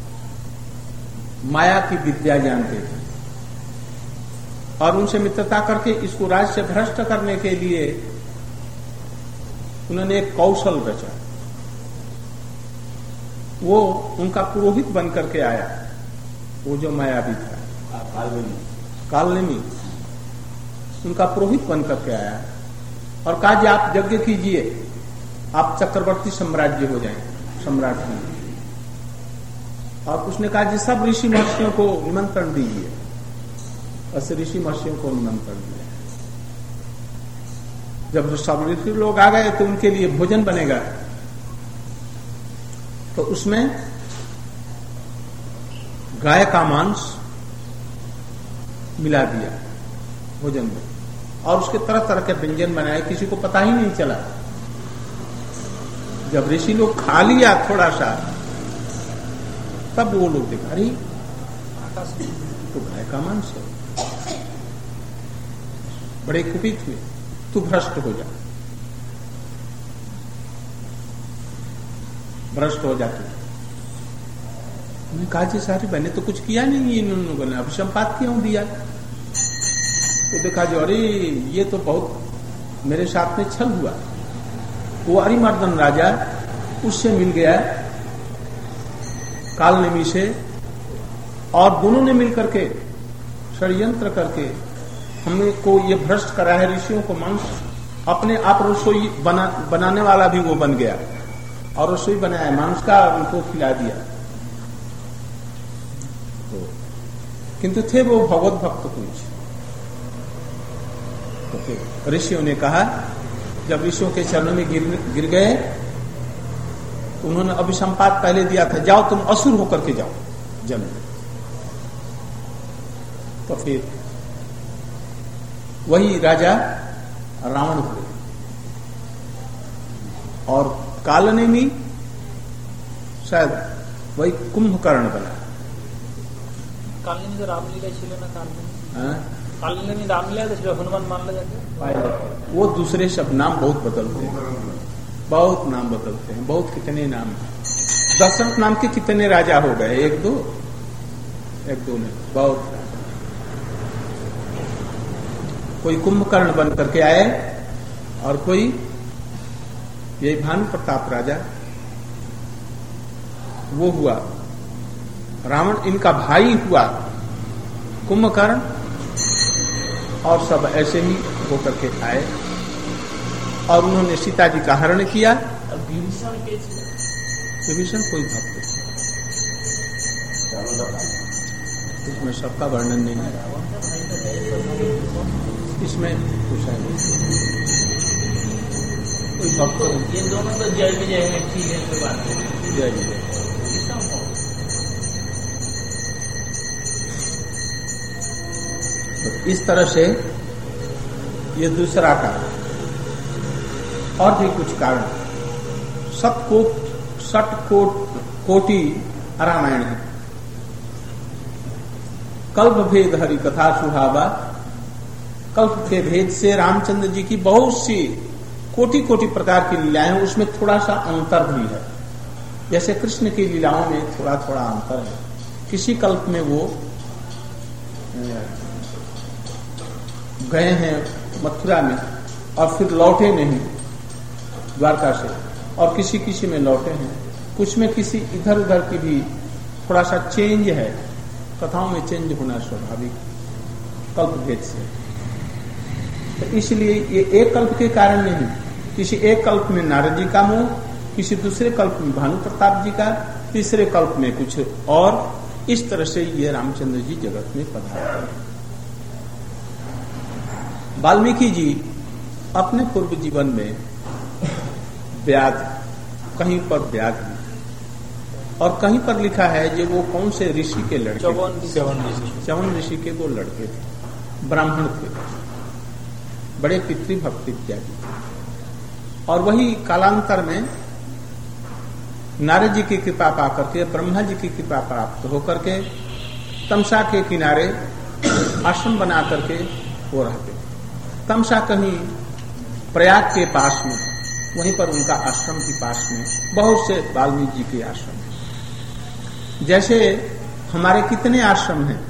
माया की विद्या जानते थे और उनसे मित्रता करके इसको राज्य से भ्रष्ट करने के लिए उन्होंने एक कौशल रचा। वो उनका पुरोहित बन करके आया, वो जो मायावी था कालनेमी उनका पुरोहित बन करके आया और कहा कि आप यज्ञ कीजिए, आप चक्रवर्ती साम्राज्य हो जाएंगे, सम्राट होंगे। और उसने कहा कि सब ऋषि महर्षियों को निमंत्रण दीजिए, ऐसे ऋषि महर्षियों को निमंत्रण दिया। जब सब ऋषि लोग आ गए तो उनके लिए भोजन बनेगा, तो उसमें गाय का मांस मिला दिया भोजन में और उसके तरह तरह के व्यंजन बनाए, किसी को पता ही नहीं चला। जब ऋषि लोग खा लिया थोड़ा सा, तब वो लोग देखा, अरे तो गाय का मांस है। बड़े कुपित हुए, तू भ्रष्ट हो जा, भ्रष्ट हो जाते। कहा जी सारी मैंने तो कुछ किया नहीं, इन्होंने बोला अभिसंपात क्यों दिया? तो देखा जो अरे ये तो बहुत मेरे साथ में छल हुआ। वो हरिमर्दन राजा उससे मिल गया कालनेमी से और दोनों ने मिलकर के षड्यंत्र करके हमने को ये भ्रष्ट करा है, ऋषियों को मांस अपने आप रसोई बनाने वाला भी वो बन गया और रसोई बनाया, मांस का उनको खिला दिया। तो किंतु थे वो भगवत भक्त कुछ। तो ऋषियों ने कहा, जब ऋषियों के चरणों में गिर गए तो उन्होंने अभिसंपात पहले दिया था, जाओ तुम असुर होकर के जाओ जन्म। तो फिर वही राजा रावण हुए और कालनेमी शायद वही कुंभकर्ण बना। कालनेमी रामलीला छिलो ना, कालनेमी रामलीला तो हनुमान मान लो जाके। वो दूसरे सब नाम बहुत बदलते हैं, बहुत नाम बदलते हैं, बहुत कितने नाम। दशरथ नाम के कितने राजा हो गए, एक दो ने, बहुत। कोई कुंभकर्ण बन करके आए और कोई यही भानु प्रताप राजा वो हुआ। रावण इनका भाई हुआ कुंभकर्ण और सब ऐसे ही होकर के आए और उन्होंने सीता जी का हरण किया। विभीषण कोई भक्त इसमें सबका वर्णन नहीं है, इसमें कुछ है कोई भक्त। ये दोनों तो जय विजय है, ठीक है, कोई बात नहीं, जय विजय। तो इस तरह से ये दूसरा कारण। और भी कुछ कारण, कोटि रामायण है। कल्प भेद हरि कथा सुहावा, कल्प के भेद से रामचंद्र जी की बहुत सी कोटि कोटि प्रकार की लीलाएं, उसमें थोड़ा सा अंतर भी है। जैसे कृष्ण की लीलाओं में थोड़ा थोड़ा अंतर है, किसी कल्प में वो गए हैं मथुरा में और फिर लौटे नहीं द्वारका से, और किसी किसी में लौटे हैं, कुछ में किसी इधर उधर की भी थोड़ा सा चेंज है। कथाओं में चेंज होना स्वाभाविक कल्प भेद से। तो इसलिए ये एक कल्प के कारण नहीं, किसी एक कल्प में नारद जी का मोह, किसी दूसरे कल्प में भानु प्रताप जी का, तीसरे कल्प में कुछ और, इस तरह से ये रामचंद्र जी जगत में पधारे। वाल्मीकि जी अपने पूर्व जीवन में व्याध, कहीं पर व्याध और कहीं पर लिखा है जो वो कौन से ऋषि के लड़के, च्यवन ऋषि के वो लड़के थे, ब्राह्मण थे, बड़े पितृभक्त इत्यादि। और वही कालांतर में नारद जी की कृपा पा करके, ब्रह्मा जी की कृपा प्राप्त होकर के तमसा के किनारे आश्रम बना करके वो रहते। तमसा कहीं प्रयाग के पास में, वहीं पर उनका आश्रम भी पास में, बहुत से वाल्मीकि जी के आश्रम हैं। जैसे हमारे कितने आश्रम हैं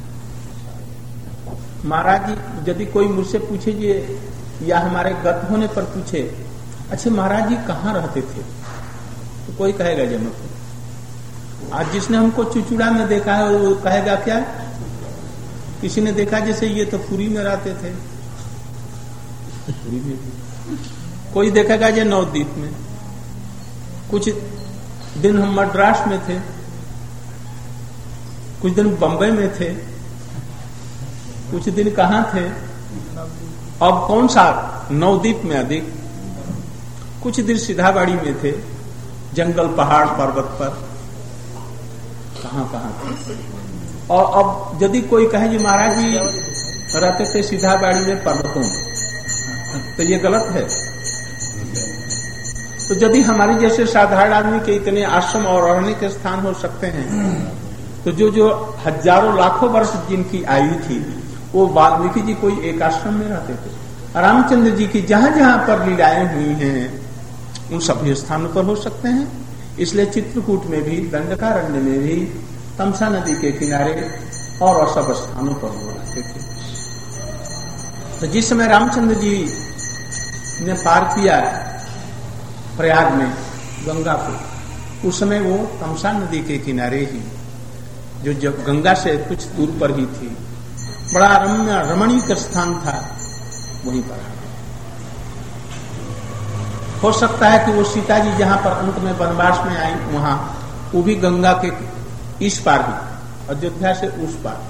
महाराज जी, यदि कोई मुझसे पूछे या हमारे गत होने पर पूछे, अच्छा महाराज जी कहाँ रहते थे, तो कोई कहेगा जन्नत। आज जिसने हमको चुचुड़ा में देखा है वो कहेगा क्या, किसी ने देखा जैसे ये तो पुरी में रहते थे, पुरी में, कोई देखेगा जो नवद्वीप में, कुछ दिन हम मद्रास में थे, कुछ दिन बंबई में थे, कुछ दिन कहाँ थे, अब कौन सा नवद्वीप में अधिक, कुछ दिन सीधाबाड़ी में थे, जंगल पहाड़ पर्वत पर, कहाँ थे। और अब यदि कोई कहे कि महाराज जी रहते थे सीधाबाड़ी में पर्वतों में, तो ये गलत है। तो यदि हमारे जैसे साधारण आदमी के इतने आश्रम और रहने के स्थान हो सकते हैं, तो जो हजारों लाखों वर्ष जिनकी आयु थी, वो वाल्मीकि जी कोई एक आश्रम में रहते थे। रामचंद्र जी की जहां जहां पर लीलाएं हुई हैं उन सभी स्थानों पर हो सकते हैं। इसलिए चित्रकूट में भी, दंडकारण्य में भी, तमसा नदी के किनारे और सब स्थानों पर वो रहते थे। तो जिस समय रामचंद्र जी ने पार किया प्रयाग में गंगा को, उस समय वो तमसा नदी के किनारे ही, जो गंगा से कुछ दूर पर ही थी, बड़ा रमणीय स्थान था, वहीं पर हो सकता है कि वो सीता जी जहां पर अंत में वनवास में आई, वहां वो भी गंगा के इस पार ही, अयोध्या से उस पार,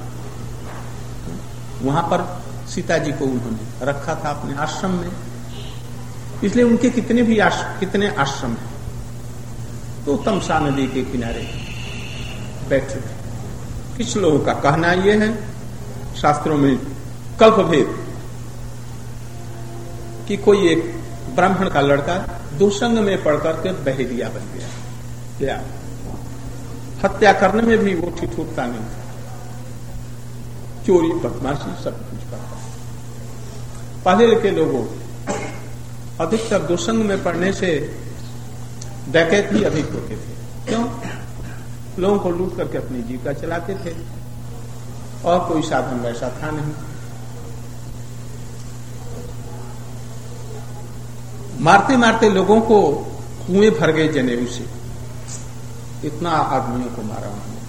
वहां पर सीता जी को उन्होंने रखा था अपने आश्रम में। इसलिए उनके कितने आश्रम हैं। तो तमसा नदी के किनारे बैठे थे। कुछ लोगों का कहना यह है, शास्त्रों में कल्पभेद, कि कोई एक ब्राह्मण का लड़का दुसंग में पढ़कर के बहेलिया बन गया, हत्या करने में भी वो ठिठुरता नहीं था, चोरी बदमाशी सब कुछ करता। पहले के लोगों अधिकतर दुसंग में पढ़ने से डकैत भी अधिक होते थे। क्यों? लोगों को लूट करके अपनी जीविका चलाते थे और कोई साधन वैसा था नहीं। मारते मारते लोगों को कुएं भर गए जनेऊ से, इतना आदमियों को मारा उन्होंने,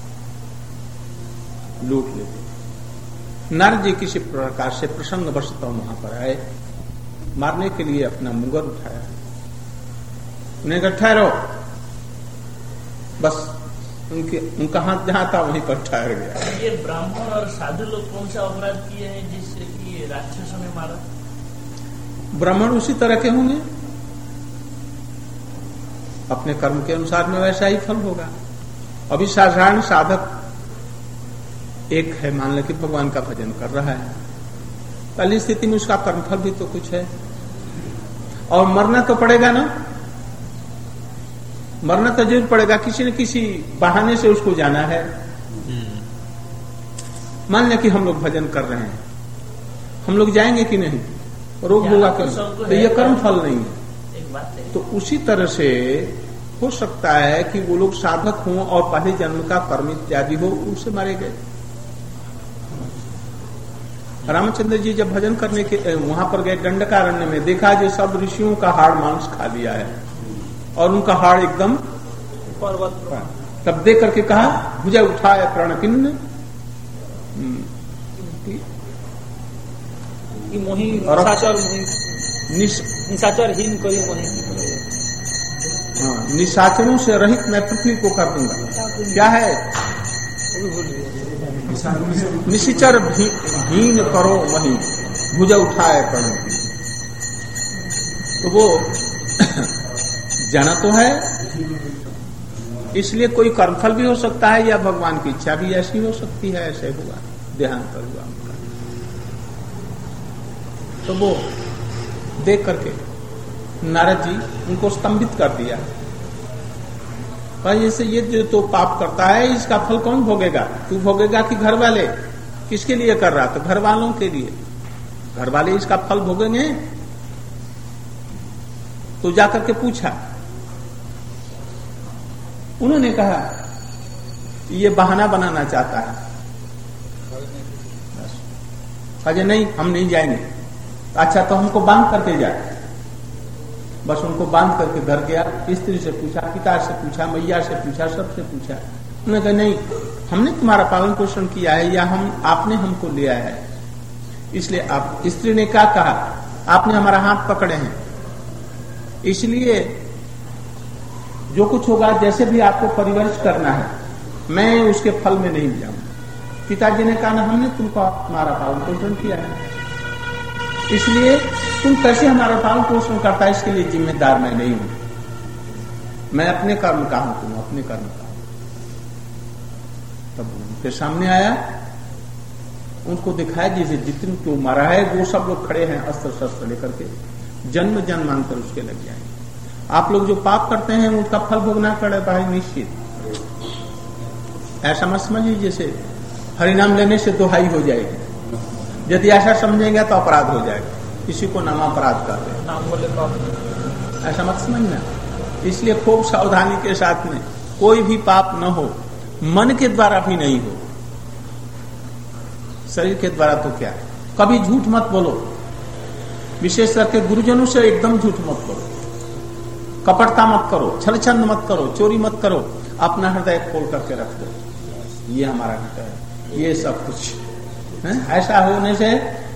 लूट लेते। नारद जी किसी प्रकार से प्रसंग वशतः वहां पर आए, मारने के लिए अपना मुंगर उठाया, उन्हें कहा ठहरो, बस उनका हाथ जहां था वहीं पर ठहर गया। ये ब्राह्मण और साधु लोग कौन सा अपराध किए हैं जिससे कि राक्षसों ने मारा? ब्राह्मण उसी तरह के होंगे, अपने कर्म के अनुसार में वैसा ही फल होगा। अभी साधारण साधक एक है, मान लो कि भगवान का भजन कर रहा है, पहली स्थिति में उसका कर्मफल भी तो कुछ है, और मरना तो पड़ेगा ना, मरना तो जरूर पड़ेगा, किसी न किसी बहाने से उसको जाना है। मान लें कि हम लोग भजन कर रहे हैं, हम लोग जाएंगे कि नहीं, रोग होगा कि तो ये कर्म फल नहीं है। तो उसी तरह से हो सकता है कि वो लोग साधक हों और पहले जन्म का कर्म इत्यादि हो, उससे मारे गए। रामचंद्र जी जब भजन करने के वहां पर गए दंडकारण्य में, देखा जो सब ऋषियों का हाड़ मांस खा लिया है और उनका हाड़ एकदम पर्वत। तब देख करके कहा भुजा उठाया प्रणकिन्न निशाचरहीन करी मोही। हाँ, निशाचरों से रहित मैं पृथ्वी को कर दूंगा। क्या है? निशाचर हीन करो वही भुजा उठाए करो। तो वो जाना तो है, इसलिए कोई कर्मफल भी हो सकता है या भगवान की इच्छा भी ऐसी हो सकती है। ऐसे हुआ, देहांत हुआ उनका। तो वो देख करके नारद जी उनको स्तंभित कर दिया। पर जैसे ये जो तो पाप करता है इसका फल कौन भोगेगा? तू भोगेगा कि घर वाले? किसके लिए कर रहा? तो घर वालों के लिए। घर वाले इसका फल भोगेंगे। तो जाकर के पूछा, उन्होंने कहा ये बहाना बनाना चाहता है। कहा नहीं हम नहीं जाएंगे। अच्छा तो हमको बांध करके जाए। बस उनको बांध करके घर गया। स्त्री से पूछा, पिता से पूछा, मैया से पूछा, सबसे पूछा। उन्होंने कहा नहीं हमने तुम्हारा पालन पोषण किया है या आपने हमको लिया है, इसलिए आप। स्त्री ने क्या कहा? आपने हमारा हाथ पकड़े हैं, इसलिए जो कुछ होगा जैसे भी आपको परिवर्तित करना है मैं उसके फल में नहीं जाऊंगा। पिताजी ने कहा ना हमने तुमको हमारा पालन पोषण किया है, इसलिए तुम कैसे हमारा पालन पोषण करता है इसके लिए जिम्मेदार मैं नहीं हूं। मैं अपने कर्म का हूं, तुम अपने कर्म का हूं। तब उनके सामने आया, उनको दिखाया जैसे जितने को मारा है वो सब लोग खड़े हैं अस्त्र शस्त्र लेकर के, जन्म जन्मांतर उसके लग जाएंगे। आप लोग जो पाप करते हैं उसका फल भोगना पड़ेगा है निश्चित। ऐसा मत समझिए जैसे हरिनाम लेने से दुहाई हो जाएगी। यदि ऐसा समझेंगे तो अपराध हो जाएगा, किसी को नाम अपराध करते हैं, नाम बोले पाप। ऐसा मत समझना। इसलिए खूब सावधानी के साथ में कोई भी पाप न हो, मन के द्वारा भी नहीं हो, शरीर के द्वारा तो क्या है। कभी झूठ मत बोलो, विशेष करके गुरुजनों से एकदम झूठ मत बोलो, कपटता मत करो, छलछंद मत करो, चोरी मत करो, अपना हृदय खोल करके रख दो। ये हमारा हृदय है, ये सब कुछ है। ऐसा होने से,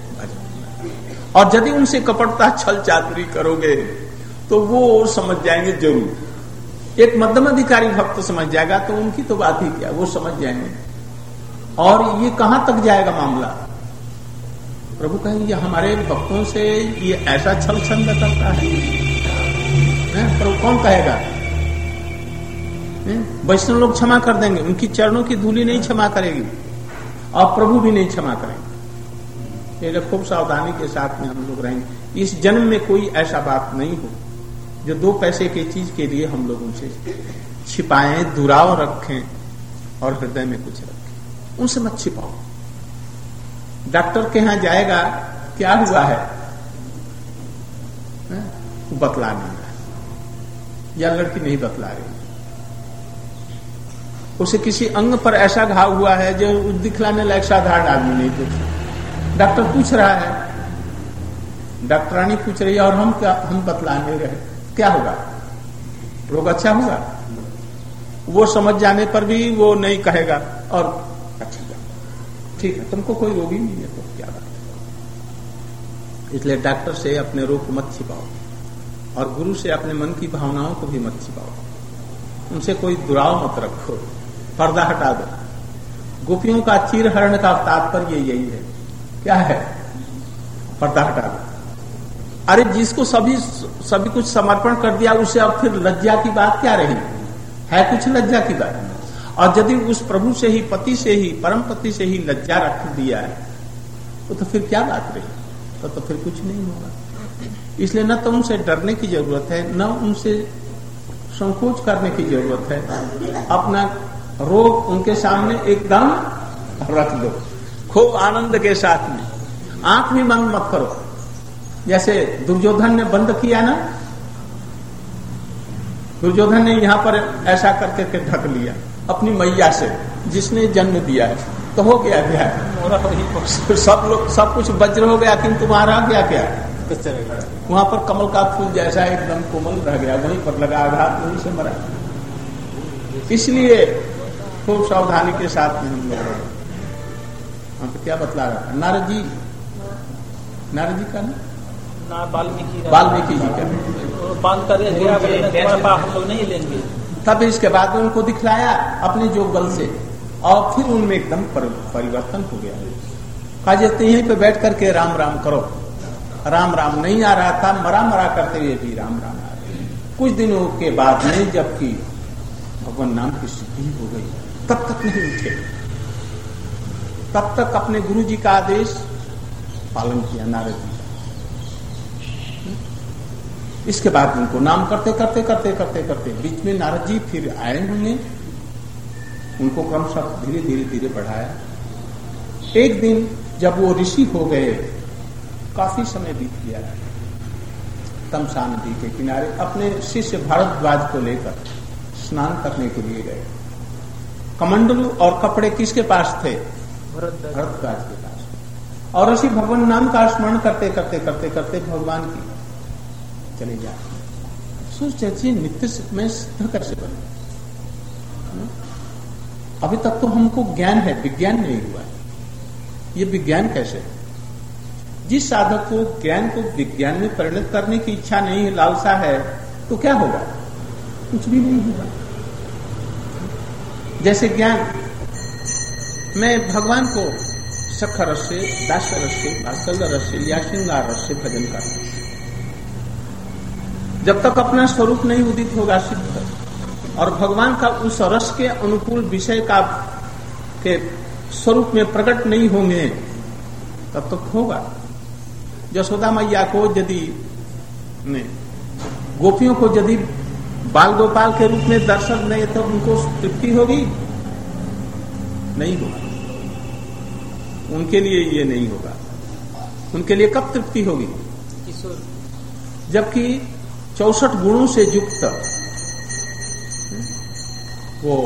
और यदि उनसे कपटता छल चातुरी करोगे तो वो समझ जाएंगे जरूर। एक मध्यम अधिकारी भक्त समझ जाएगा तो उनकी तो बात ही क्या, वो समझ जाएंगे। और ये कहां तक जाएगा मामला? प्रभु कहेंगे हमारे भक्तों से ये ऐसा छल छंद करता है। प्रभु कौन कहेगा? वैष्णव लोग क्षमा कर देंगे, उनकी चरणों की धूली नहीं क्षमा करेगी और प्रभु भी नहीं क्षमा करेंगे। खूब सावधानी के साथ में हम लोग रहेंगे। इस जन्म में कोई ऐसा बात नहीं हो जो 2 पैसे की चीज के लिए हम लोग उनसे छिपाएं, दुराव रखें और हृदय में कुछ रखें। उनसे मत छिपाओ। डॉक्टर के यहां जाएगा, क्या हुआ है वो बतला नहीं रहा, या लड़की नहीं बतला रही, उसे किसी अंग पर ऐसा घाव हुआ है जो दिखलाने लायक साधारण आदमी नहीं पूछ। डॉक्टर पूछ रहा है, डॉक्टरानी पूछ रही है और हम बतला नहीं रहे, क्या होगा? रोग अच्छा होगा? वो समझ जाने पर भी वो नहीं कहेगा और अच्छा ठीक है तुमको कोई रोग ही नहीं है तो क्या बात है। इसलिए डॉक्टर से अपने रोग को मत छिपाओ और गुरु से अपने मन की भावनाओं को भी मत छिपाओ। उनसे कोई दुराव मत रखो, पर्दा हटा दो। गोपियों का चीर हरण का तात्पर्य यही है। क्या है? पर्दा हटा दो। अरे जिसको सभी कुछ समर्पण कर दिया उसे अब फिर लज्जा की बात क्या रही है? कुछ लज्जा की बात। और यदि उस प्रभु से ही, पति से ही, परम पति से ही लज्जा रख दिया है तो फिर क्या बात रही? तो फिर कुछ नहीं होगा। इसलिए न तो उनसे डरने की जरूरत है, न उनसे संकोच करने की जरूरत है। अपना रोग उनके सामने एकदम रख दो, खूब आनंद के साथ में। आंख भी बंद मत करो, जैसे दुर्योधन ने बंद किया ना, दुर्योधन ने यहाँ पर ऐसा करके के ढक लिया अपनी मैया से, जिसने जन्म दिया है, तो हो गया क्या? सब लोग सब कुछ वज्र हो गया, किंतु तुम्हारा गया क्या? वहां पर कमल का फूल जैसा एकदम कोमल रह गया, वहीं पर लगा आघात, वहीं से मरा। इसलिए खूब सावधानी के साथ में हम लोग हम तो क्या बतला रहा है? नारद जी का ना वाल्मीकि जी का बांध कर हम लोग नहीं लेंगे। तब इसके बाद उनको दिखलाया अपने जो बल से, और फिर उनमें एकदम परिवर्तन हो गया। कहा जाते यहीं पे बैठ करके राम राम करो। राम राम नहीं आ रहा था, मरा मरा करते हुए भी राम राम आ रहे। कुछ दिनों के बाद में जबकि भगवान नाम की सिद्धि हो गई, तब तक नहीं उठे, तब तक अपने गुरु जी का आदेश पालन किया नारद जी। इसके बाद उनको नाम करते करते बीच में नारद जी फिर आए होंगे, उनको क्रमशः धीरे धीरे धीरे बढ़ाया। एक दिन जब वो ऋषि हो गए, काफी समय बीत गया, तमसा नदी के किनारे अपने शिष्य भारद्वाज को लेकर स्नान करने के लिए गए। कमंडलू और कपड़े किसके पास थे? भरद्वाज के पास। और ऋषि भगवान नाम का स्मरण करते करते भगवान की चले जाते। सोच चाहिए नित्य में सिद्ध कैसे बने? अभी तक तो हमको ज्ञान है, विज्ञान नहीं हुआ है। ये विज्ञान कैसे? जिस साधक को ज्ञान को विज्ञान में परिणत करने की इच्छा नहीं है, लालसा है, तो क्या होगा? कुछ भी नहीं होगा। जैसे ज्ञान मैं भगवान को सखर रस से, दास रस से, वात्सल्य रस से या श्रृंगार रस से भजन करना, जब तक अपना स्वरूप नहीं उदित होगा सिद्ध, और भगवान का उस रस के अनुकूल विषय का के स्वरूप में प्रकट नहीं होंगे, तब तक होगा। यशोदा मैया को यदि गोपियों को यदि बाल गोपाल के रूप में दर्शन नहीं, तो उनको तृप्ति होगी? नहीं होगा। उनके लिए ये नहीं होगा। उनके लिए कब तृप्ति होगी? जबकि 64 गुणों से युक्त वो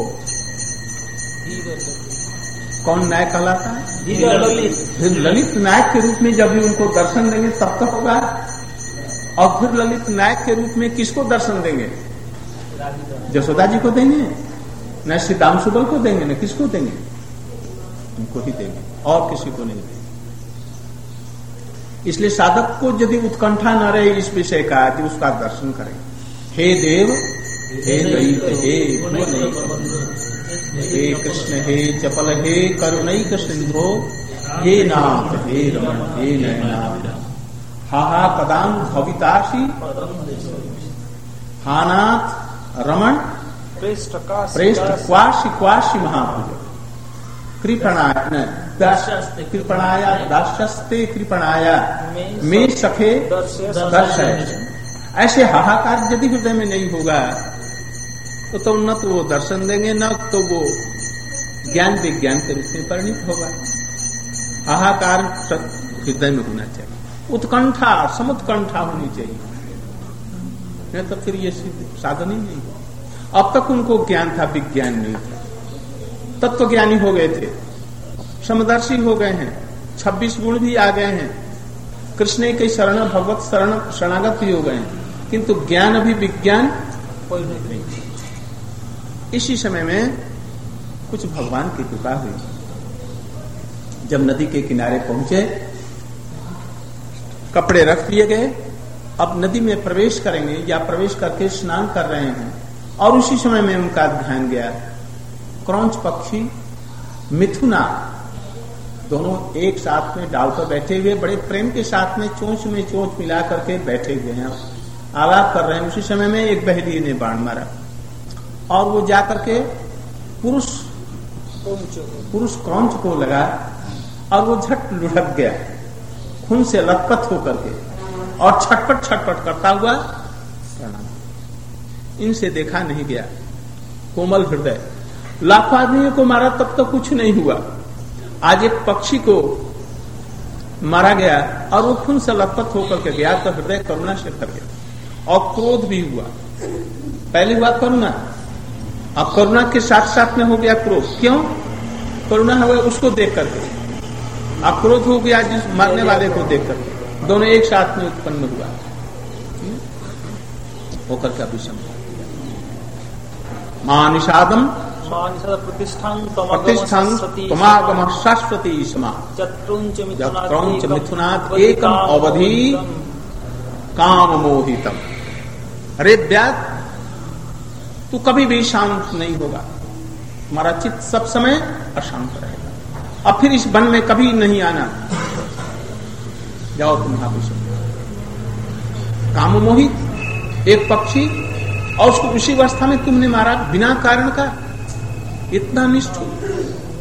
कौन नायक कहलाता है? ललित नायक के रूप में जब भी उनको दर्शन देंगे तब तक होगा। और फिर ललित नायक के रूप में किसको दर्शन देंगे? यशोदा जी को देंगे, न श्री दाम सुबल को देंगे, न किसको देंगे? उनको ही देंगे, और किसी को नहीं देंगे। इसलिए साधक को यदि उत्कंठा न रहे इस विषय का, यदि उसका दर्शन करें, हे देव, हे ललित, हे कृष्ण, हे चपल, हे करुणैक सिंधो, हे नाथ, हे रमण, हे नयनाथ, हा पदां भवितासी, हानाथ रमण प्रेष्ठ क्वाशी महापूज, कृपणाया दास्यस्ते कृपणाया में सखे दर्शय। ऐसे हाहाकार यदि हृदय में नहीं होगा तो न तो वो दर्शन देंगे, न तो वो ज्ञान विज्ञान के रूप में परिणित होगा। हाहाकार हृदय में होना चाहिए, उत्कंठा समुत्कंठा होनी चाहिए, नहीं तो फिर ये साधन ही नहीं हुआ। अब तक उनको ज्ञान था, विज्ञान नहीं था। तत्व ज्ञानी हो गए थे, समदर्शी हो गए हैं, 26 गुण भी आ गए हैं, कृष्ण के शरण भगवत शरणागत भी हो गए हैं, किंतु ज्ञान अभी विज्ञान कोई नहीं। इसी समय में कुछ भगवान की कृपा हुई। जब नदी के किनारे पहुंचे, कपड़े रख लिए गए, अब नदी में प्रवेश करेंगे या प्रवेश करके स्नान कर रहे हैं, और उसी समय में उनका ध्यान गया क्रौंच पक्षी, मिथुना, दोनों एक साथ में डाल पर बैठे हुए, बड़े प्रेम के साथ में चोंच मिला करके बैठे हुए हैं, आलाप कर रहे हैं। उसी समय में एक बहेलिये ने बाण मारा और वो जाकर के पुरुष क्रौंच को लगा और वो झट लुढ़क गया खून से लथपथ होकर के, और छटपट करता हुआ प्रणाम। इनसे देखा नहीं गया, कोमल हृदय, लाखों आदमियों को मारा तब तक कुछ नहीं हुआ। आज एक पक्षी को मारा गया और वो खून से लथपथ होकर के गया, तो हृदय करुणा से भर गया और क्रोध भी हुआ। पहले हुआ करुणा, अब करुणा के साथ साथ में हो गया क्रोध। क्यों? करुणा हुआ उसको देख करके, अब क्रोध हो गया जिस मरने वाले को देख करके, दोनों एक साथ में उत्पन्न हुआ होकर के अभिषम। मानिषादम प्रतिष्ठां तमागम शाश्वती स्मा चत्रुंच मिथुनात् एकम अवधि काम मोहितम। अरे व्याध, तू कभी भी शांत नहीं होगा, तुम्हारा चित्त सब समय अशांत रहेगा। अब फिर इस वन में कभी नहीं आना, जाओ तुम यहां पे। काम मोहित एक पक्षी, और उसको उसी अवस्था में तुमने मारा बिना कारण का, इतना निष्ठुर।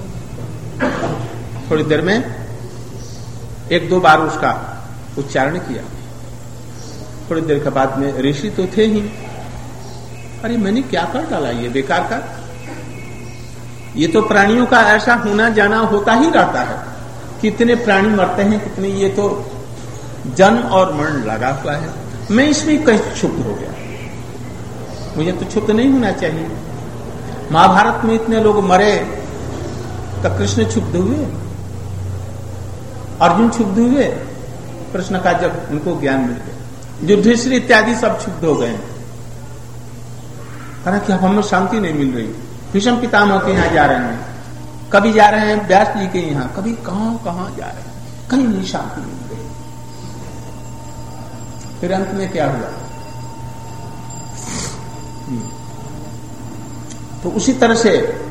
थोड़ी देर में एक दो बार उसका उच्चारण किया, थोड़ी देर के बाद में ऋषि तो थे ही, अरे मैंने क्या कर डाला, ये बेकार का। ये तो प्राणियों का ऐसा होना जाना होता ही रहता है, कितने प्राणी मरते हैं, कितने, ये तो जन्म और मरण लगा हुआ है। मैं इसमें कहीं क्षुब्ध हो गया, मुझे तो क्षुब्ध नहीं होना चाहिए। महाभारत में इतने लोग मरे तो कृष्ण क्षुब्ध हुए, अर्जुन क्षुब्ध हुए कृष्ण का जब उनको ज्ञान मिल गया, युधिष्ठिर इत्यादि सब क्षुब्ध हो गए, कहना कि अब हमें शांति नहीं मिल रही। भीष्म पितामह के यहाँ जा रहे हैं, कभी जा रहे हैं व्यास जी के यहाँ, कभी कहां कहां जा रहे हैं, कहीं नहीं शांति मिल रही। फिर अंत में क्या हुआ? तो उसी तरह से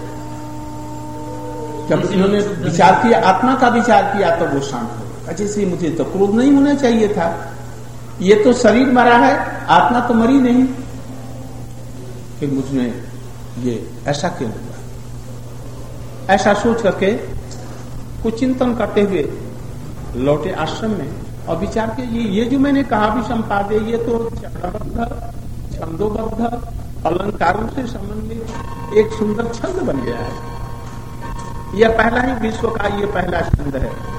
जब इन्होंने विचार किया, आत्मा का विचार किया, तो वो शांत हो गया। जैसे मुझे तो क्रोध नहीं होना चाहिए था, ये तो शरीर मरा है, आत्मा तो मरी नहीं। फिर मुझमें ये ऐसा क्यों हुआ? ऐसा सोच करके कुछ चिंतन करते हुए लौटे आश्रम में और विचार के ये जो मैंने कहा भी संपादे, ये तो चक्रबद्ध, छंदोबद्ध, अलंकारों से संबंधित एक सुंदर छंद बन गया है। यह पहला ही विश्व का ये पहला छंद है।